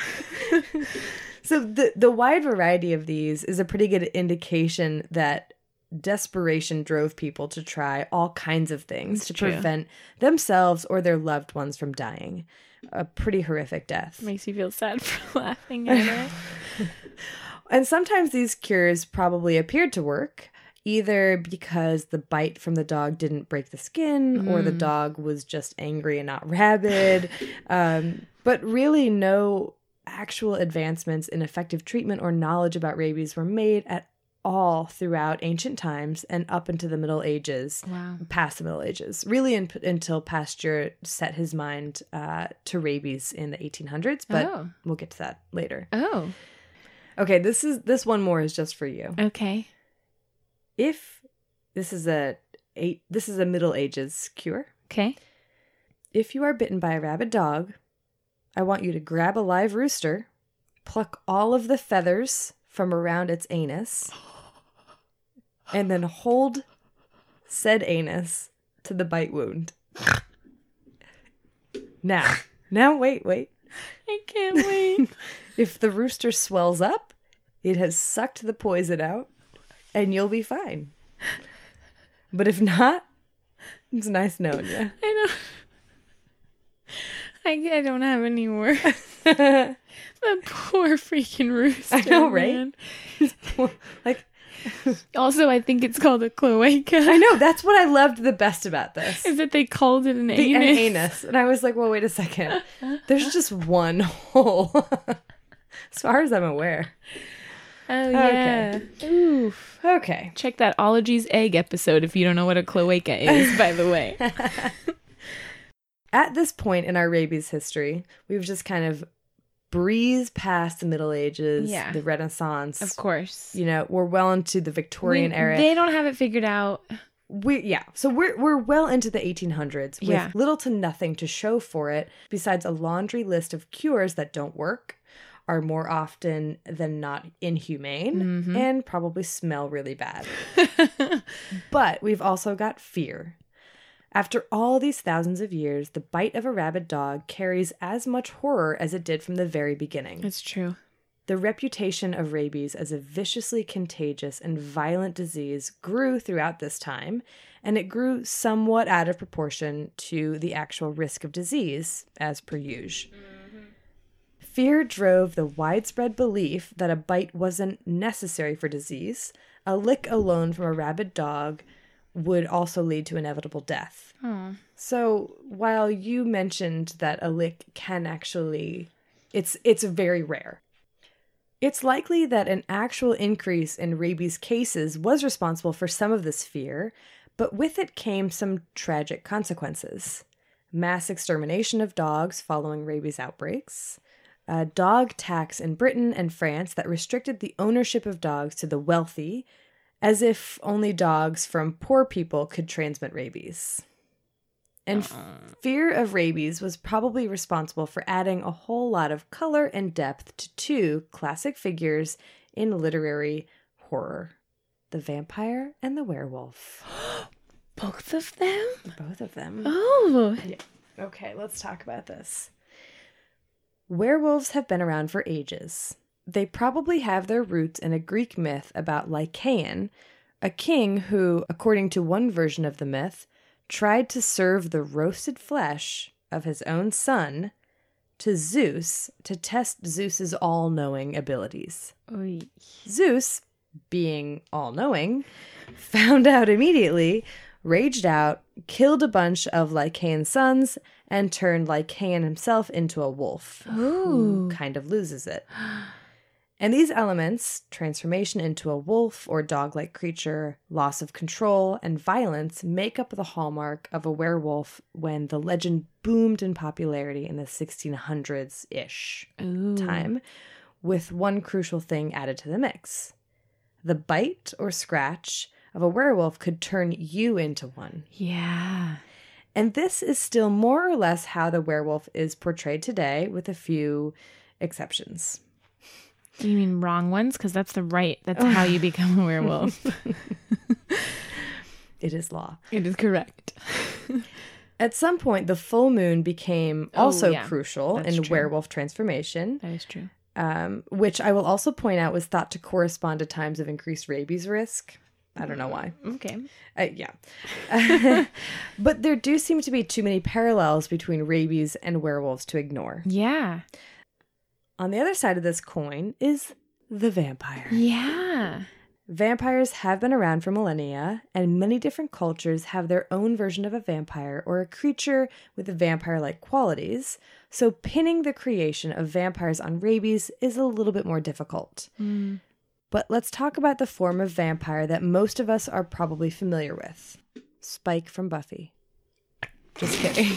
So the the wide variety of these is a pretty good indication that desperation drove people to try all kinds of things It's to true. prevent themselves or their loved ones from dying. A pretty horrific death. Makes you feel sad for laughing at it. And sometimes these cures probably appeared to work, either because the bite from the dog didn't break the skin or the dog was just angry and not rabid. um, but really no actual advancements in effective treatment or knowledge about rabies were made at all throughout ancient times and up into the Middle Ages. Wow. Past the Middle Ages, really in, until Pasteur set his mind uh, to rabies in the eighteen hundreds, but Oh. we'll get to that later. Oh. Okay, this is this one more is just for you. Okay. If this is a eight, this is a Middle Ages cure. Okay. If you are bitten by a rabid dog, I want you to grab a live rooster, pluck all of the feathers from around its anus, and then hold said anus to the bite wound. Now, now wait, wait. I can't wait. If the rooster swells up, it has sucked the poison out, and you'll be fine. But if not, it's nice knowing you. I don't. I, I don't have any words. The poor freaking rooster. I know, right? man. Like, Also, I think it's called a cloaca. I know, that's what I loved the best about this. Is that they called it an The anus? an anus. And I was like, well, wait a second. There's just one hole. As far as I'm aware. Oh, yeah. Oof. Okay. Check that Ologies Egg episode if you don't know what a cloaca is, by the way. At this point in our rabies history, we've just kind of breezed past the Middle Ages, Yeah. the Renaissance. Of course. You know, we're well into the Victorian We- era. They don't have it figured out. We yeah, so we're we're well into the eighteen hundreds with Yeah. little to nothing to show for it besides a laundry list of cures that don't work, are more often than not inhumane, Mm-hmm. and probably smell really bad. But we've also got fear. After all these thousands of years, the bite of a rabid dog carries as much horror as it did from the very beginning. It's true. The reputation of rabies as a viciously contagious and violent disease grew throughout this time, and it grew somewhat out of proportion to the actual risk of disease, as per usual. Mm-hmm. Fear drove the widespread belief that a bite wasn't necessary for disease. A lick alone from a rabid dog would also lead to inevitable death. Oh. So while you mentioned that a lick can actually, it's it's very rare. It's likely that an actual increase in rabies cases was responsible for some of this fear, but with it came some tragic consequences. Mass extermination of dogs following rabies outbreaks, a dog tax in Britain and France that restricted the ownership of dogs to the wealthy, as if only dogs from poor people could transmit rabies. And f- fear of rabies was probably responsible for adding a whole lot of color and depth to two classic figures in literary horror, the vampire and the werewolf. Both of them? Both of them. Oh. Yeah. Okay, let's talk about this. Werewolves have been around for ages. They probably have their roots in a Greek myth about Lycaon, a king who, according to one version of the myth, tried to serve the roasted flesh of his own son to Zeus to test Zeus's all-knowing abilities. Oy. Zeus, being all-knowing, found out immediately, raged out, killed a bunch of Lycaon's sons, and turned Lycaon himself into a wolf, Ooh. who kind of loses it. And these elements, transformation into a wolf or dog-like creature, loss of control, and violence, make up the hallmark of a werewolf when the legend boomed in popularity in the sixteen hundreds-ish Ooh. time, with one crucial thing added to the mix. The bite or scratch of a werewolf could turn you into one. Yeah. And this is still more or less how the werewolf is portrayed today, with a few exceptions. Do you mean wrong ones? Because that's the right, that's how you become a werewolf. It is law. It is correct. At some point, the full moon became Oh, also yeah. crucial That's in true. werewolf transformation, That is true. um, which I will also point out was thought to correspond to times of increased rabies risk. I don't know why. Okay. Uh, yeah. But there do seem to be too many parallels between rabies and werewolves to ignore. Yeah. On the other side of this coin is the vampire. Yeah. Vampires have been around for millennia, and many different cultures have their own version of a vampire or a creature with vampire-like qualities, so pinning the creation of vampires on rabies is a little bit more difficult. Mm. But let's talk about the form of vampire that most of us are probably familiar with. Spike from Buffy. Just kidding.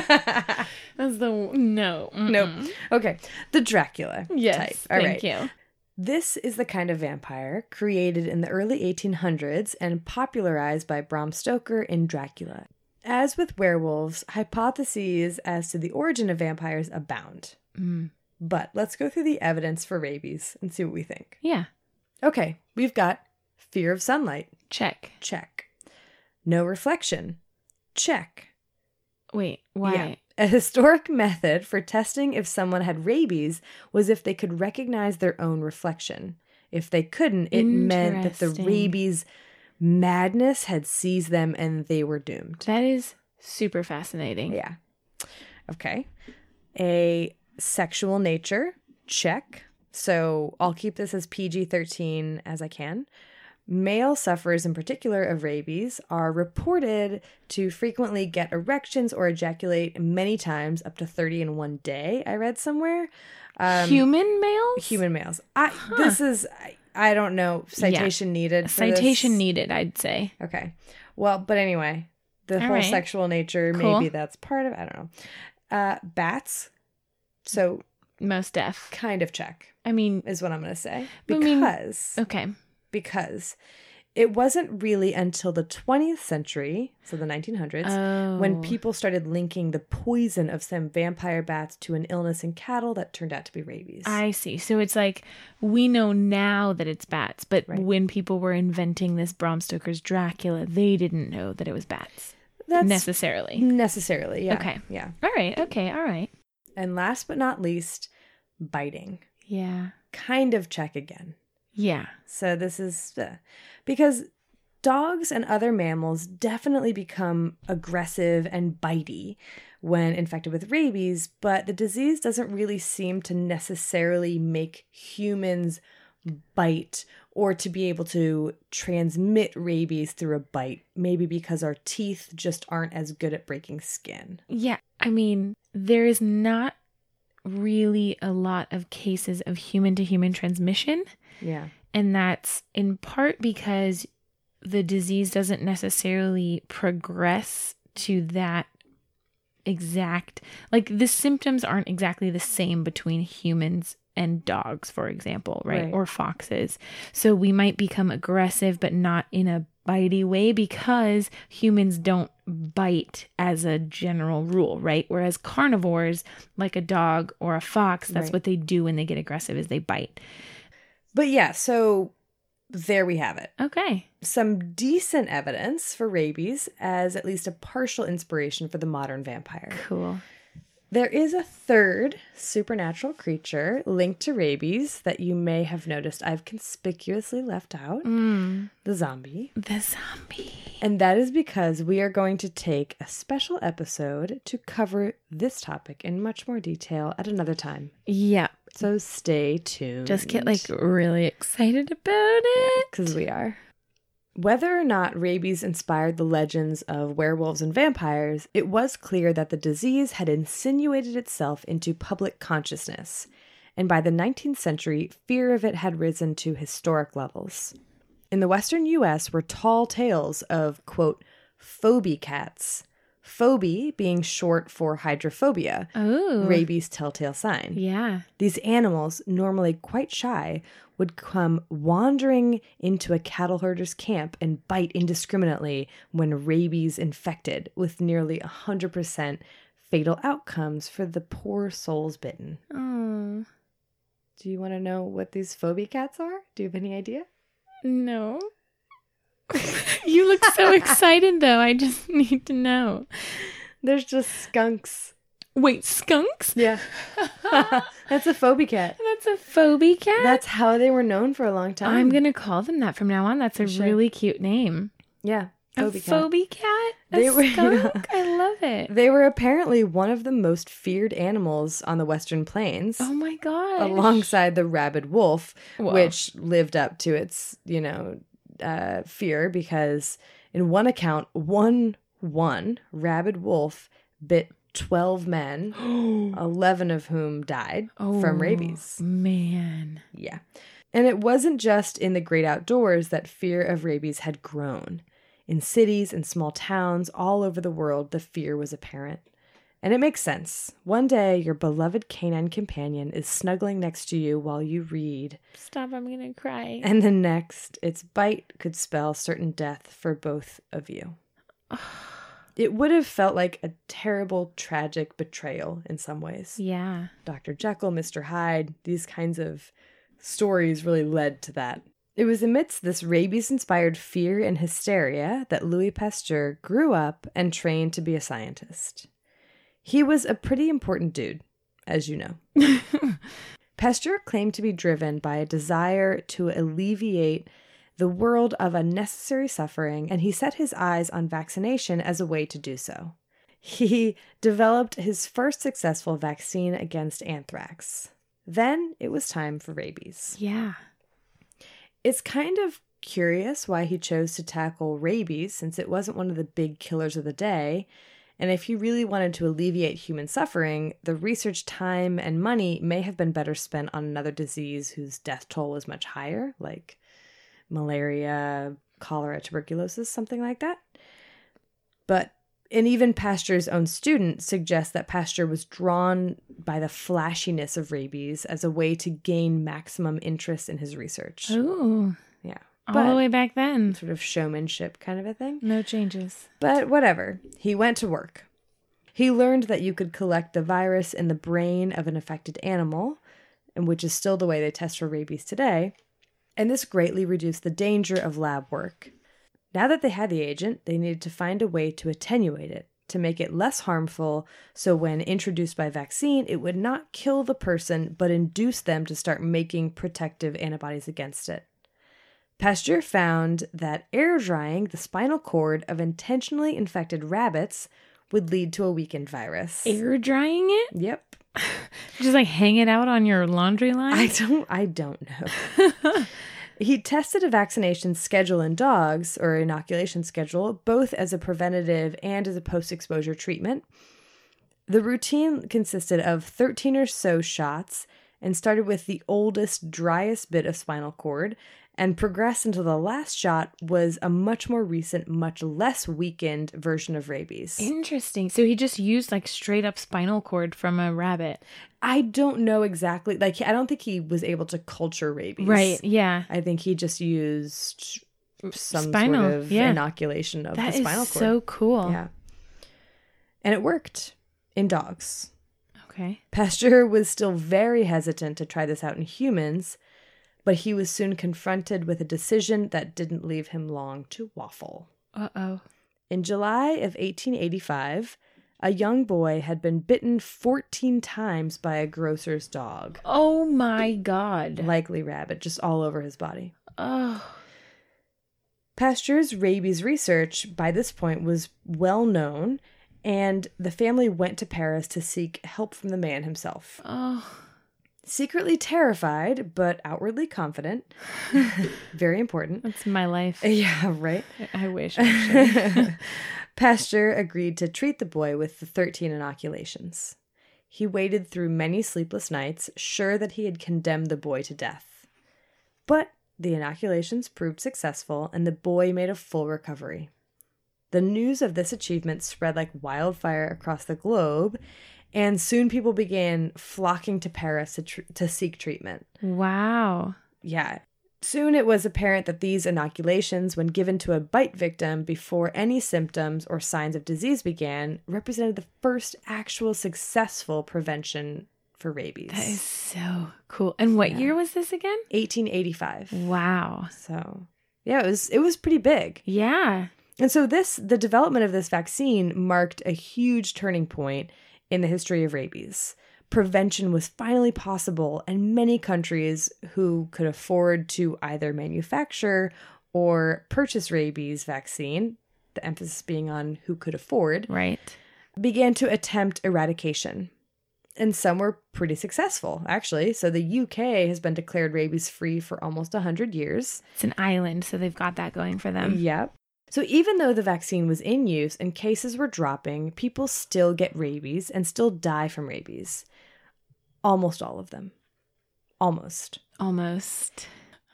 That's the, no. Mm-mm. Nope. Okay. The Dracula Yes. type. All Thank right. you. This is the kind of vampire created in the early eighteen hundreds and popularized by Bram Stoker in Dracula. As with werewolves, hypotheses as to the origin of vampires abound. Mm. But let's go through the evidence for rabies and see what we think. Yeah. Okay, we've got fear of sunlight. Check. Check. No reflection. Check. Wait, why? Yeah. A historic method for testing if someone had rabies was if they could recognize their own reflection. If they couldn't, it meant that the Interesting. rabies madness had seized them and they were doomed. That is super fascinating. Yeah. Okay. A sexual nature. Check. So I'll keep this as P G thirteen as I can. Male sufferers in particular of rabies are reported to frequently get erections or ejaculate many times, up to thirty in one day, I read somewhere. Um, Human males? Human males. I, This is, I, I don't know, citation needed for Citation this. needed, I'd say. Okay. Well, but anyway, the All whole right. sexual nature, Cool. maybe that's part of, I don't know. Uh, bats. So Most deaf. kind of check I mean, is what I'm going to say. I mean- Because... okay. because it wasn't really until the twentieth century, so the nineteen hundreds, Oh. when people started linking the poison of some vampire bats to an illness in cattle that turned out to be rabies. I see. So it's like we know now that it's bats, but Right. when people were inventing this Bram Stoker's Dracula, they didn't know that it was bats That's necessarily. necessarily, yeah. Okay. Yeah. All right. Okay. All right. And last but not least, biting. Yeah. kind of check again. Yeah. So this is uh, because dogs and other mammals definitely become aggressive and bitey when infected with rabies, but the disease doesn't really seem to necessarily make humans bite or to be able to transmit rabies through a bite, maybe because our teeth just aren't as good at breaking skin. Yeah. I mean, there is not really a lot of cases of human-to-human transmission. Yeah. And that's in part because the disease doesn't necessarily progress to that exact, like the symptoms aren't exactly the same between humans and dogs, for example, right? Right. Or foxes. So we might become aggressive, but not in a bitey way because humans don't bite as a general rule, right? Whereas carnivores, like a dog or a fox, that's Right. what they do when they get aggressive is they bite. But yeah, so there we have it. Okay. Some decent evidence for rabies as at least a partial inspiration for the modern vampire. Cool. There is a third supernatural creature linked to rabies that you may have noticed I've conspicuously left out, Mm. the zombie. The zombie. And that is because we are going to take a special episode to cover this topic in much more detail at another time. Yeah. So stay tuned. Just get like really excited about it. Because we are. Whether or not rabies inspired the legends of werewolves and vampires, it was clear that the disease had insinuated itself into public consciousness, and by the nineteenth century, fear of it had risen to historic levels. In the western U S were tall tales of, quote, phobie cats, phobie being short for hydrophobia, Oh. rabies' telltale sign. Yeah. These animals, normally quite shy, would come wandering into a cattle herder's camp and bite indiscriminately when rabies infected, with nearly one hundred percent fatal outcomes for the poor souls bitten. Oh. Do you want to know what these phobie cats are? Do you have any idea? No. You look so excited, though. I just need to know. There's just skunks. Wait, skunks? Yeah. That's a phobie cat. That's a phobie cat? That's how they were known for a long time. I'm going to call them that from now on. That's a You should. really cute name. Yeah. A Phobie cat. phobie cat? A They were- skunk? I love it. They were apparently one of the most feared animals on the Western Plains. Oh my god. Alongside the rabid wolf, Whoa. which lived up to its, you know, uh, fear because in one account, one one rabid wolf bit twelve men, eleven of whom died from rabies. Man. Yeah. And it wasn't just in the great outdoors that fear of rabies had grown. In cities and small towns all over the world, the fear was apparent. And it makes sense. One day, your beloved canine companion is snuggling next to you while you read. Stop, I'm going to cry. And the next, its bite could spell certain death for both of you. It would have felt like a terrible, tragic betrayal in some ways. Yeah. Doctor Jekyll, Mister Hyde, these kinds of stories really led to that. It was amidst this rabies-inspired fear and hysteria that Louis Pasteur grew up and trained to be a scientist. He was a pretty important dude, as you know. Pasteur claimed to be driven by a desire to alleviate the world of unnecessary suffering, and he set his eyes on vaccination as a way to do so. He developed his first successful vaccine against anthrax. Then it was time for rabies. Yeah. It's kind of curious why he chose to tackle rabies, since it wasn't one of the big killers of the day. And if he really wanted to alleviate human suffering, the research time and money may have been better spent on another disease whose death toll was much higher, like malaria, cholera, tuberculosis, something like that. But, and even Pasteur's own student suggests that Pasteur was drawn by the flashiness of rabies as a way to gain maximum interest in his research. Ooh. Yeah. All But the way back then. sort of showmanship kind of a thing. No changes. But whatever. He went to work. He learned that you could collect the virus in the brain of an affected animal, and which is still the way they test for rabies today, and this greatly reduced the danger of lab work. Now that they had the agent, they needed to find a way to attenuate it, to make it less harmful, so when introduced by vaccine, it would not kill the person, but induce them to start making protective antibodies against it. Pasteur found that air drying the spinal cord of intentionally infected rabbits would lead to a weakened virus. Air drying it? Yep. Just like hang it out on your laundry line? I don't I don't know. He tested a vaccination schedule in dogs, or inoculation schedule, both as a preventative and as a post-exposure treatment. The routine consisted of thirteen or so shots and started with the oldest, driest bit of spinal cord and progressed until the last shot was a much more recent, much less weakened version of rabies. Interesting. So he just used like straight up spinal cord from a rabbit. I don't know exactly. Like, I don't think he was able to culture rabies. Right. Yeah. I think he just used some Spinal, sort of yeah. inoculation of That the spinal is cord. so cool. Yeah. And it worked in dogs. Okay. Pasteur was still very hesitant to try this out in humans, but he was soon confronted with a decision that didn't leave him long to waffle. Uh-oh. In July of eighteen eighty-five, a young boy had been bitten fourteen times by a grocer's dog. Oh my God. Likely rabbit, just all over his body. Oh. Pasteur's rabies research by this point was well known, and the family went to Paris to seek help from the man himself. Oh. Secretly terrified, but outwardly confident. Very important. That's my life. Yeah, right? I wish, actually. Pasteur agreed to treat the boy with the thirteen inoculations. He waited through many sleepless nights, sure that he had condemned the boy to death. But the inoculations proved successful, and the boy made a full recovery. The news of this achievement spread like wildfire across the globe, and soon people began flocking to Paris to, tr- to seek treatment. Wow. Yeah. Soon it was apparent that these inoculations, when given to a bite victim before any symptoms or signs of disease began, represented the first actual successful prevention for rabies. That is so cool. And what Yeah. year was this again? eighteen eighty-five. Wow. So, yeah, it was it was pretty big. Yeah. And so this the development of this vaccine marked a huge turning point in the history of rabies. Prevention was finally possible, and many countries who could afford to either manufacture or purchase rabies vaccine, the emphasis being on who could afford, Right. began to attempt eradication. And some were pretty successful, actually. So the U K has been declared rabies-free for almost one hundred years. It's an island, so they've got that going for them. Yep. So even though the vaccine was in use and cases were dropping, people still get rabies and still die from rabies. Almost all of them. Almost. Almost.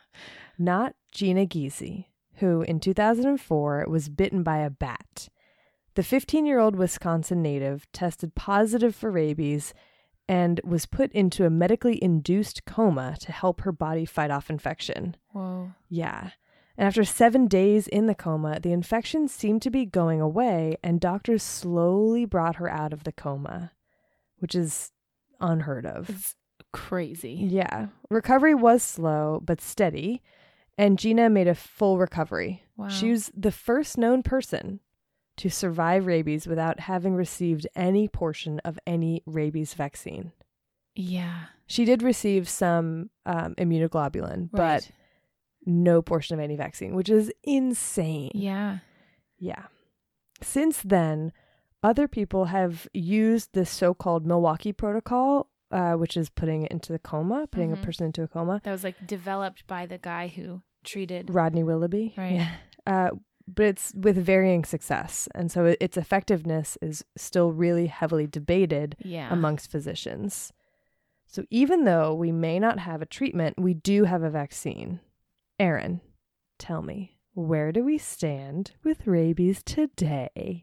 Not Gina Giese, who in two thousand four was bitten by a bat. The fifteen-year-old Wisconsin native tested positive for rabies and was put into a medically induced coma to help her body fight off infection. Whoa. Yeah. And after seven days in the coma, the infection seemed to be going away, and doctors slowly brought her out of the coma, which is unheard of. It's crazy. Yeah. Recovery was slow, but steady, and Gina made a full recovery. Wow. She was the first known person to survive rabies without having received any portion of any rabies vaccine. Yeah. She did receive some um, immunoglobulin, but Right. no portion of any vaccine, which is insane. Yeah. Yeah. Since then, other people have used this so-called Milwaukee protocol, uh, which is putting it into the coma, putting Mhm. a person into a coma. That was like developed by the guy who treated. Rodney Willoughby. Right. Yeah. Uh, but it's with varying success. And so its effectiveness is still really heavily debated Yeah. amongst physicians. So even though we may not have a treatment, we do have a vaccine. Erin, tell me, where do we stand with rabies today?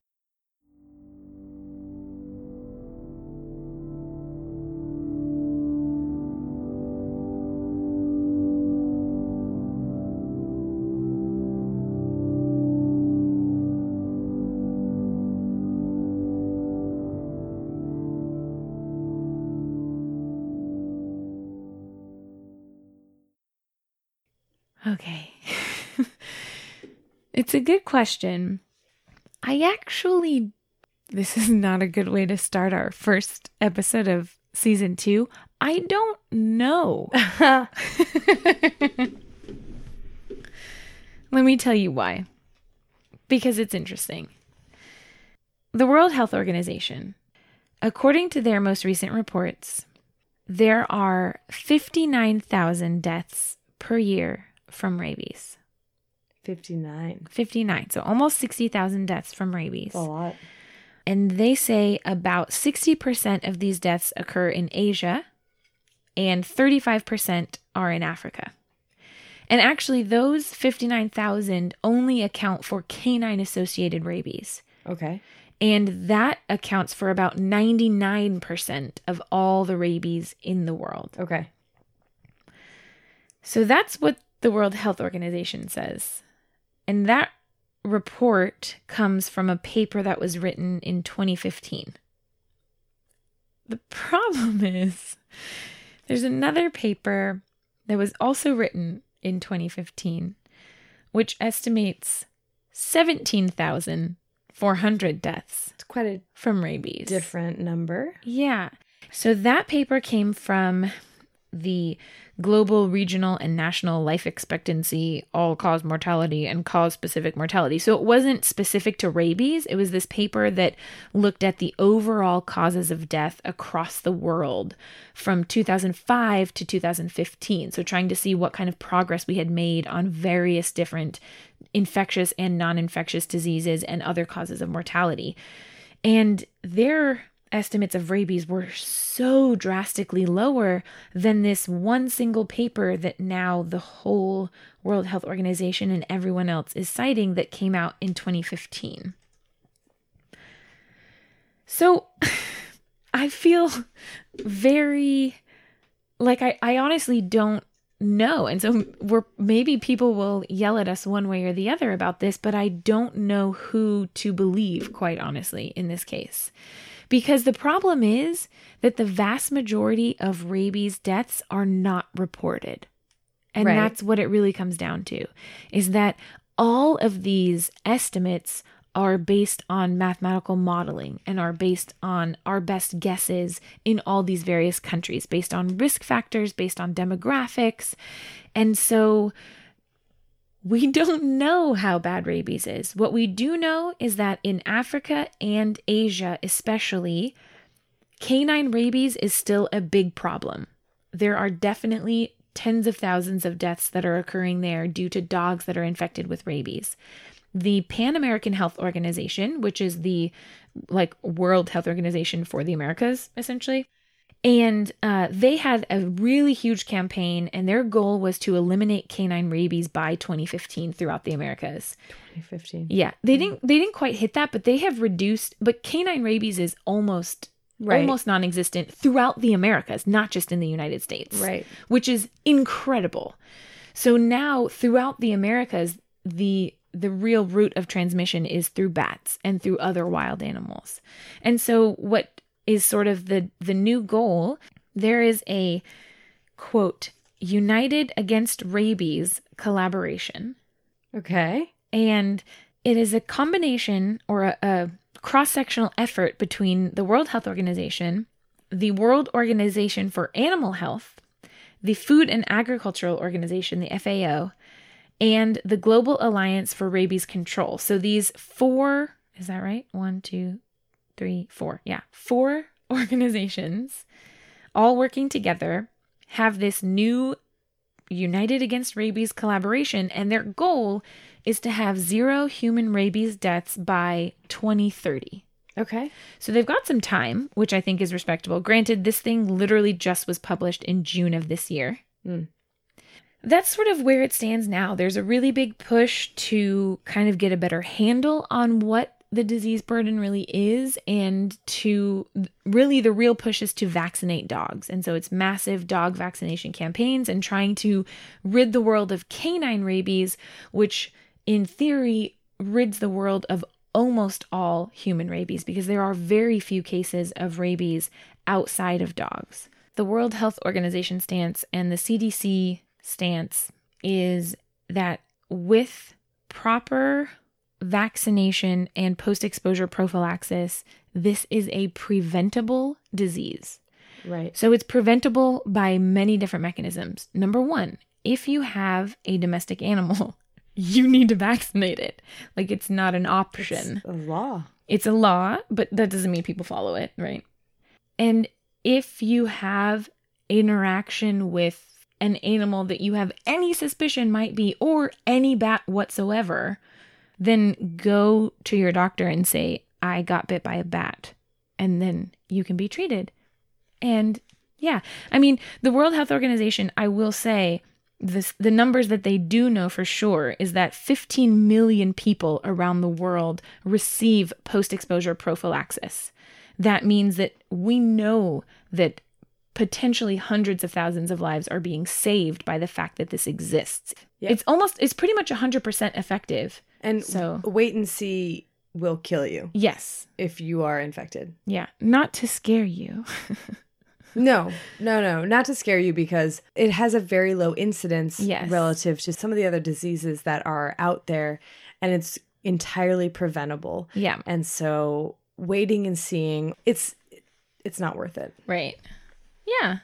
Okay. It's a good question. I actually this is not a good way to start our first episode of season two. I don't know. Let me tell you why. Because it's interesting. The World Health Organization, according to their most recent reports, there are fifty-nine thousand deaths per year from rabies. fifty-nine. fifty-nine. So almost sixty thousand deaths from rabies. That's a lot. And they say about sixty percent of these deaths occur in Asia and thirty-five percent are in Africa. And actually, those fifty-nine thousand only account for canine-associated rabies. Okay. And that accounts for about ninety-nine percent of all the rabies in the world. Okay. So that's what the World Health Organization says. And that report comes from a paper that was written in twenty fifteen. The problem is there's another paper that was also written in twenty fifteen, which estimates seventeen thousand four hundred deaths. It's quite a from rabies. different number. Yeah. So that paper came from the Global, Regional, and National Life Expectancy, All-Cause Mortality, and Cause-Specific Mortality. So it wasn't specific to rabies. It was this paper that looked at the overall causes of death across the world from two thousand five to two thousand fifteen. So trying to see what kind of progress we had made on various different infectious and non-infectious diseases and other causes of mortality. And their estimates of rabies were so drastically lower than this one single paper that now the whole World Health Organization and everyone else is citing that came out in twenty fifteen. So I feel very like I, I honestly don't know. And so we're maybe people will yell at us one way or the other about this, but I don't know who to believe, quite honestly, in this case. Because the problem is that the vast majority of rabies deaths are not reported. And Right. that's what it really comes down to, is that all of these estimates are based on mathematical modeling and are based on our best guesses in all these various countries, based on risk factors, based on demographics. And so we don't know how bad rabies is. What we do know is that in Africa and Asia especially, canine rabies is still a big problem. There are definitely tens of thousands of deaths that are occurring there due to dogs that are infected with rabies. The Pan American Health Organization, which is the like World Health Organization for the Americas, essentially, and uh, they had a really huge campaign, and their goal was to eliminate canine rabies by twenty fifteen throughout the Americas. twenty fifteen. Yeah, they didn't they didn't quite hit that, but they have reduced. But canine rabies is almost Right. almost non-existent throughout the Americas, not just in the United States. Right. Which is incredible. So now throughout the Americas, the the real route of transmission is through bats and through other wild animals. And so what is sort of the, the new goal, there is a, quote, United Against Rabies collaboration. Okay. And it is a combination or a, a cross-sectional effort between the World Health Organization, the World Organization for Animal Health, the Food and Agricultural Organization, the F A O, and the Global Alliance for Rabies Control. So these four, is that right? One, two, three, four. Yeah, four organizations all working together have this new United Against Rabies collaboration, and their goal is to have zero human rabies deaths by twenty thirty. Okay. So they've got some time, which I think is respectable. Granted, this thing literally just was published in June of this year. Mm. That's sort of where it stands now. There's a really big push to kind of get a better handle on what the disease burden really is, and to really the real push is to vaccinate dogs. And so it's massive dog vaccination campaigns and trying to rid the world of canine rabies, which in theory rids the world of almost all human rabies, because there are very few cases of rabies outside of dogs. The World Health Organization stance and the C D C stance is that with proper vaccination and post-exposure prophylaxis, this is a preventable disease. Right. So it's preventable by many different mechanisms. Number one, if you have a domestic animal, you need to vaccinate it. Like, it's not an option. It's a law. It's a law, but that doesn't mean people follow it, right? And if you have interaction with an animal that you have any suspicion might be, or any bat whatsoever, then go to your doctor and say, I got bit by a bat. And then you can be treated. And yeah, I mean, the World Health Organization, I will say, this, the numbers that they do know for sure is that fifteen million people around the world receive post-exposure prophylaxis. That means that we know that potentially hundreds of thousands of lives are being saved by the fact that this exists. Yep. It's almost, it's pretty much one hundred percent effective. And so wait and see will kill you. Yes. If you are infected. Yeah. Not to scare you. No, no, no, not to scare you, because it has a very low incidence yes. relative to some of the other diseases that are out there, and it's entirely preventable. Yeah. And so waiting and seeing, it's it's not worth it. Right. Yeah.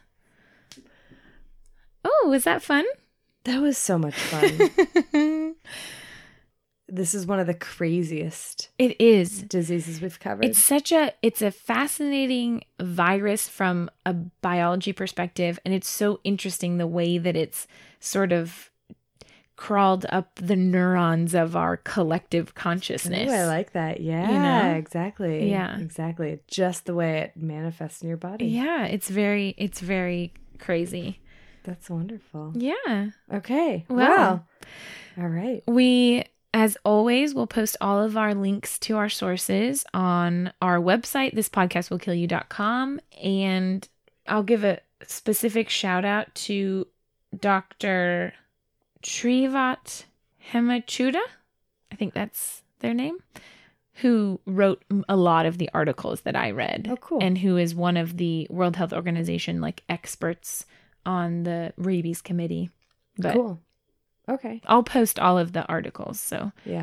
Oh, was that fun? That was so much fun. This is one of the craziest it is diseases we've covered. It's such a it's a fascinating virus from a biology perspective, and it's so interesting the way that it's sort of crawled up the neurons of our collective consciousness. Ooh, I like that. Yeah, you know? exactly. Yeah. Exactly. Just the way it manifests in your body. Yeah, it's very it's very crazy. That's wonderful. Yeah. Okay. Wow. Wow. All right. We As always, we'll post all of our links to our sources on our website, this podcast will kill you dot com. And I'll give a specific shout out to Doctor Trivat Hemachuda. I think that's their name, who wrote a lot of the articles that I read. Oh, cool. And who is one of the World Health Organization like experts on the rabies committee. But cool. Okay. I'll post all of the articles, so. Yeah.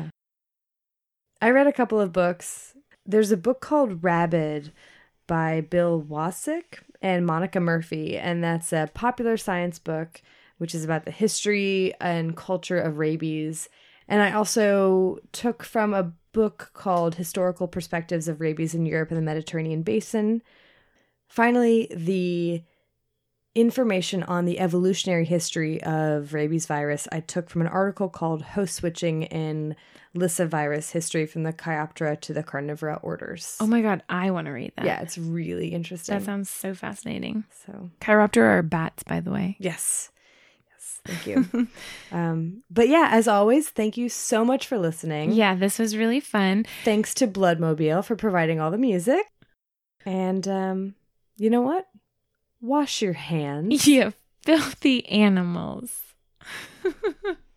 I read a couple of books. There's a book called Rabid by Bill Wasick and Monica Murphy, and that's a popular science book, which is about the history and culture of rabies. And I also took from a book called Historical Perspectives of Rabies in Europe and the Mediterranean Basin. Finally, the information on the evolutionary history of rabies virus I took from an article called Host Switching in Lissa Virus History from the Chiroptera to the Carnivora Orders. Oh my God, I want to read that. Yeah, it's really interesting. That sounds so fascinating. So, Chiroptera are bats, by the way. Yes. Yes, thank you. um, but yeah, as always, thank you so much for listening. Yeah, this was really fun. Thanks to Bloodmobile for providing all the music. And um, you know what? Wash your hands. You filthy animals.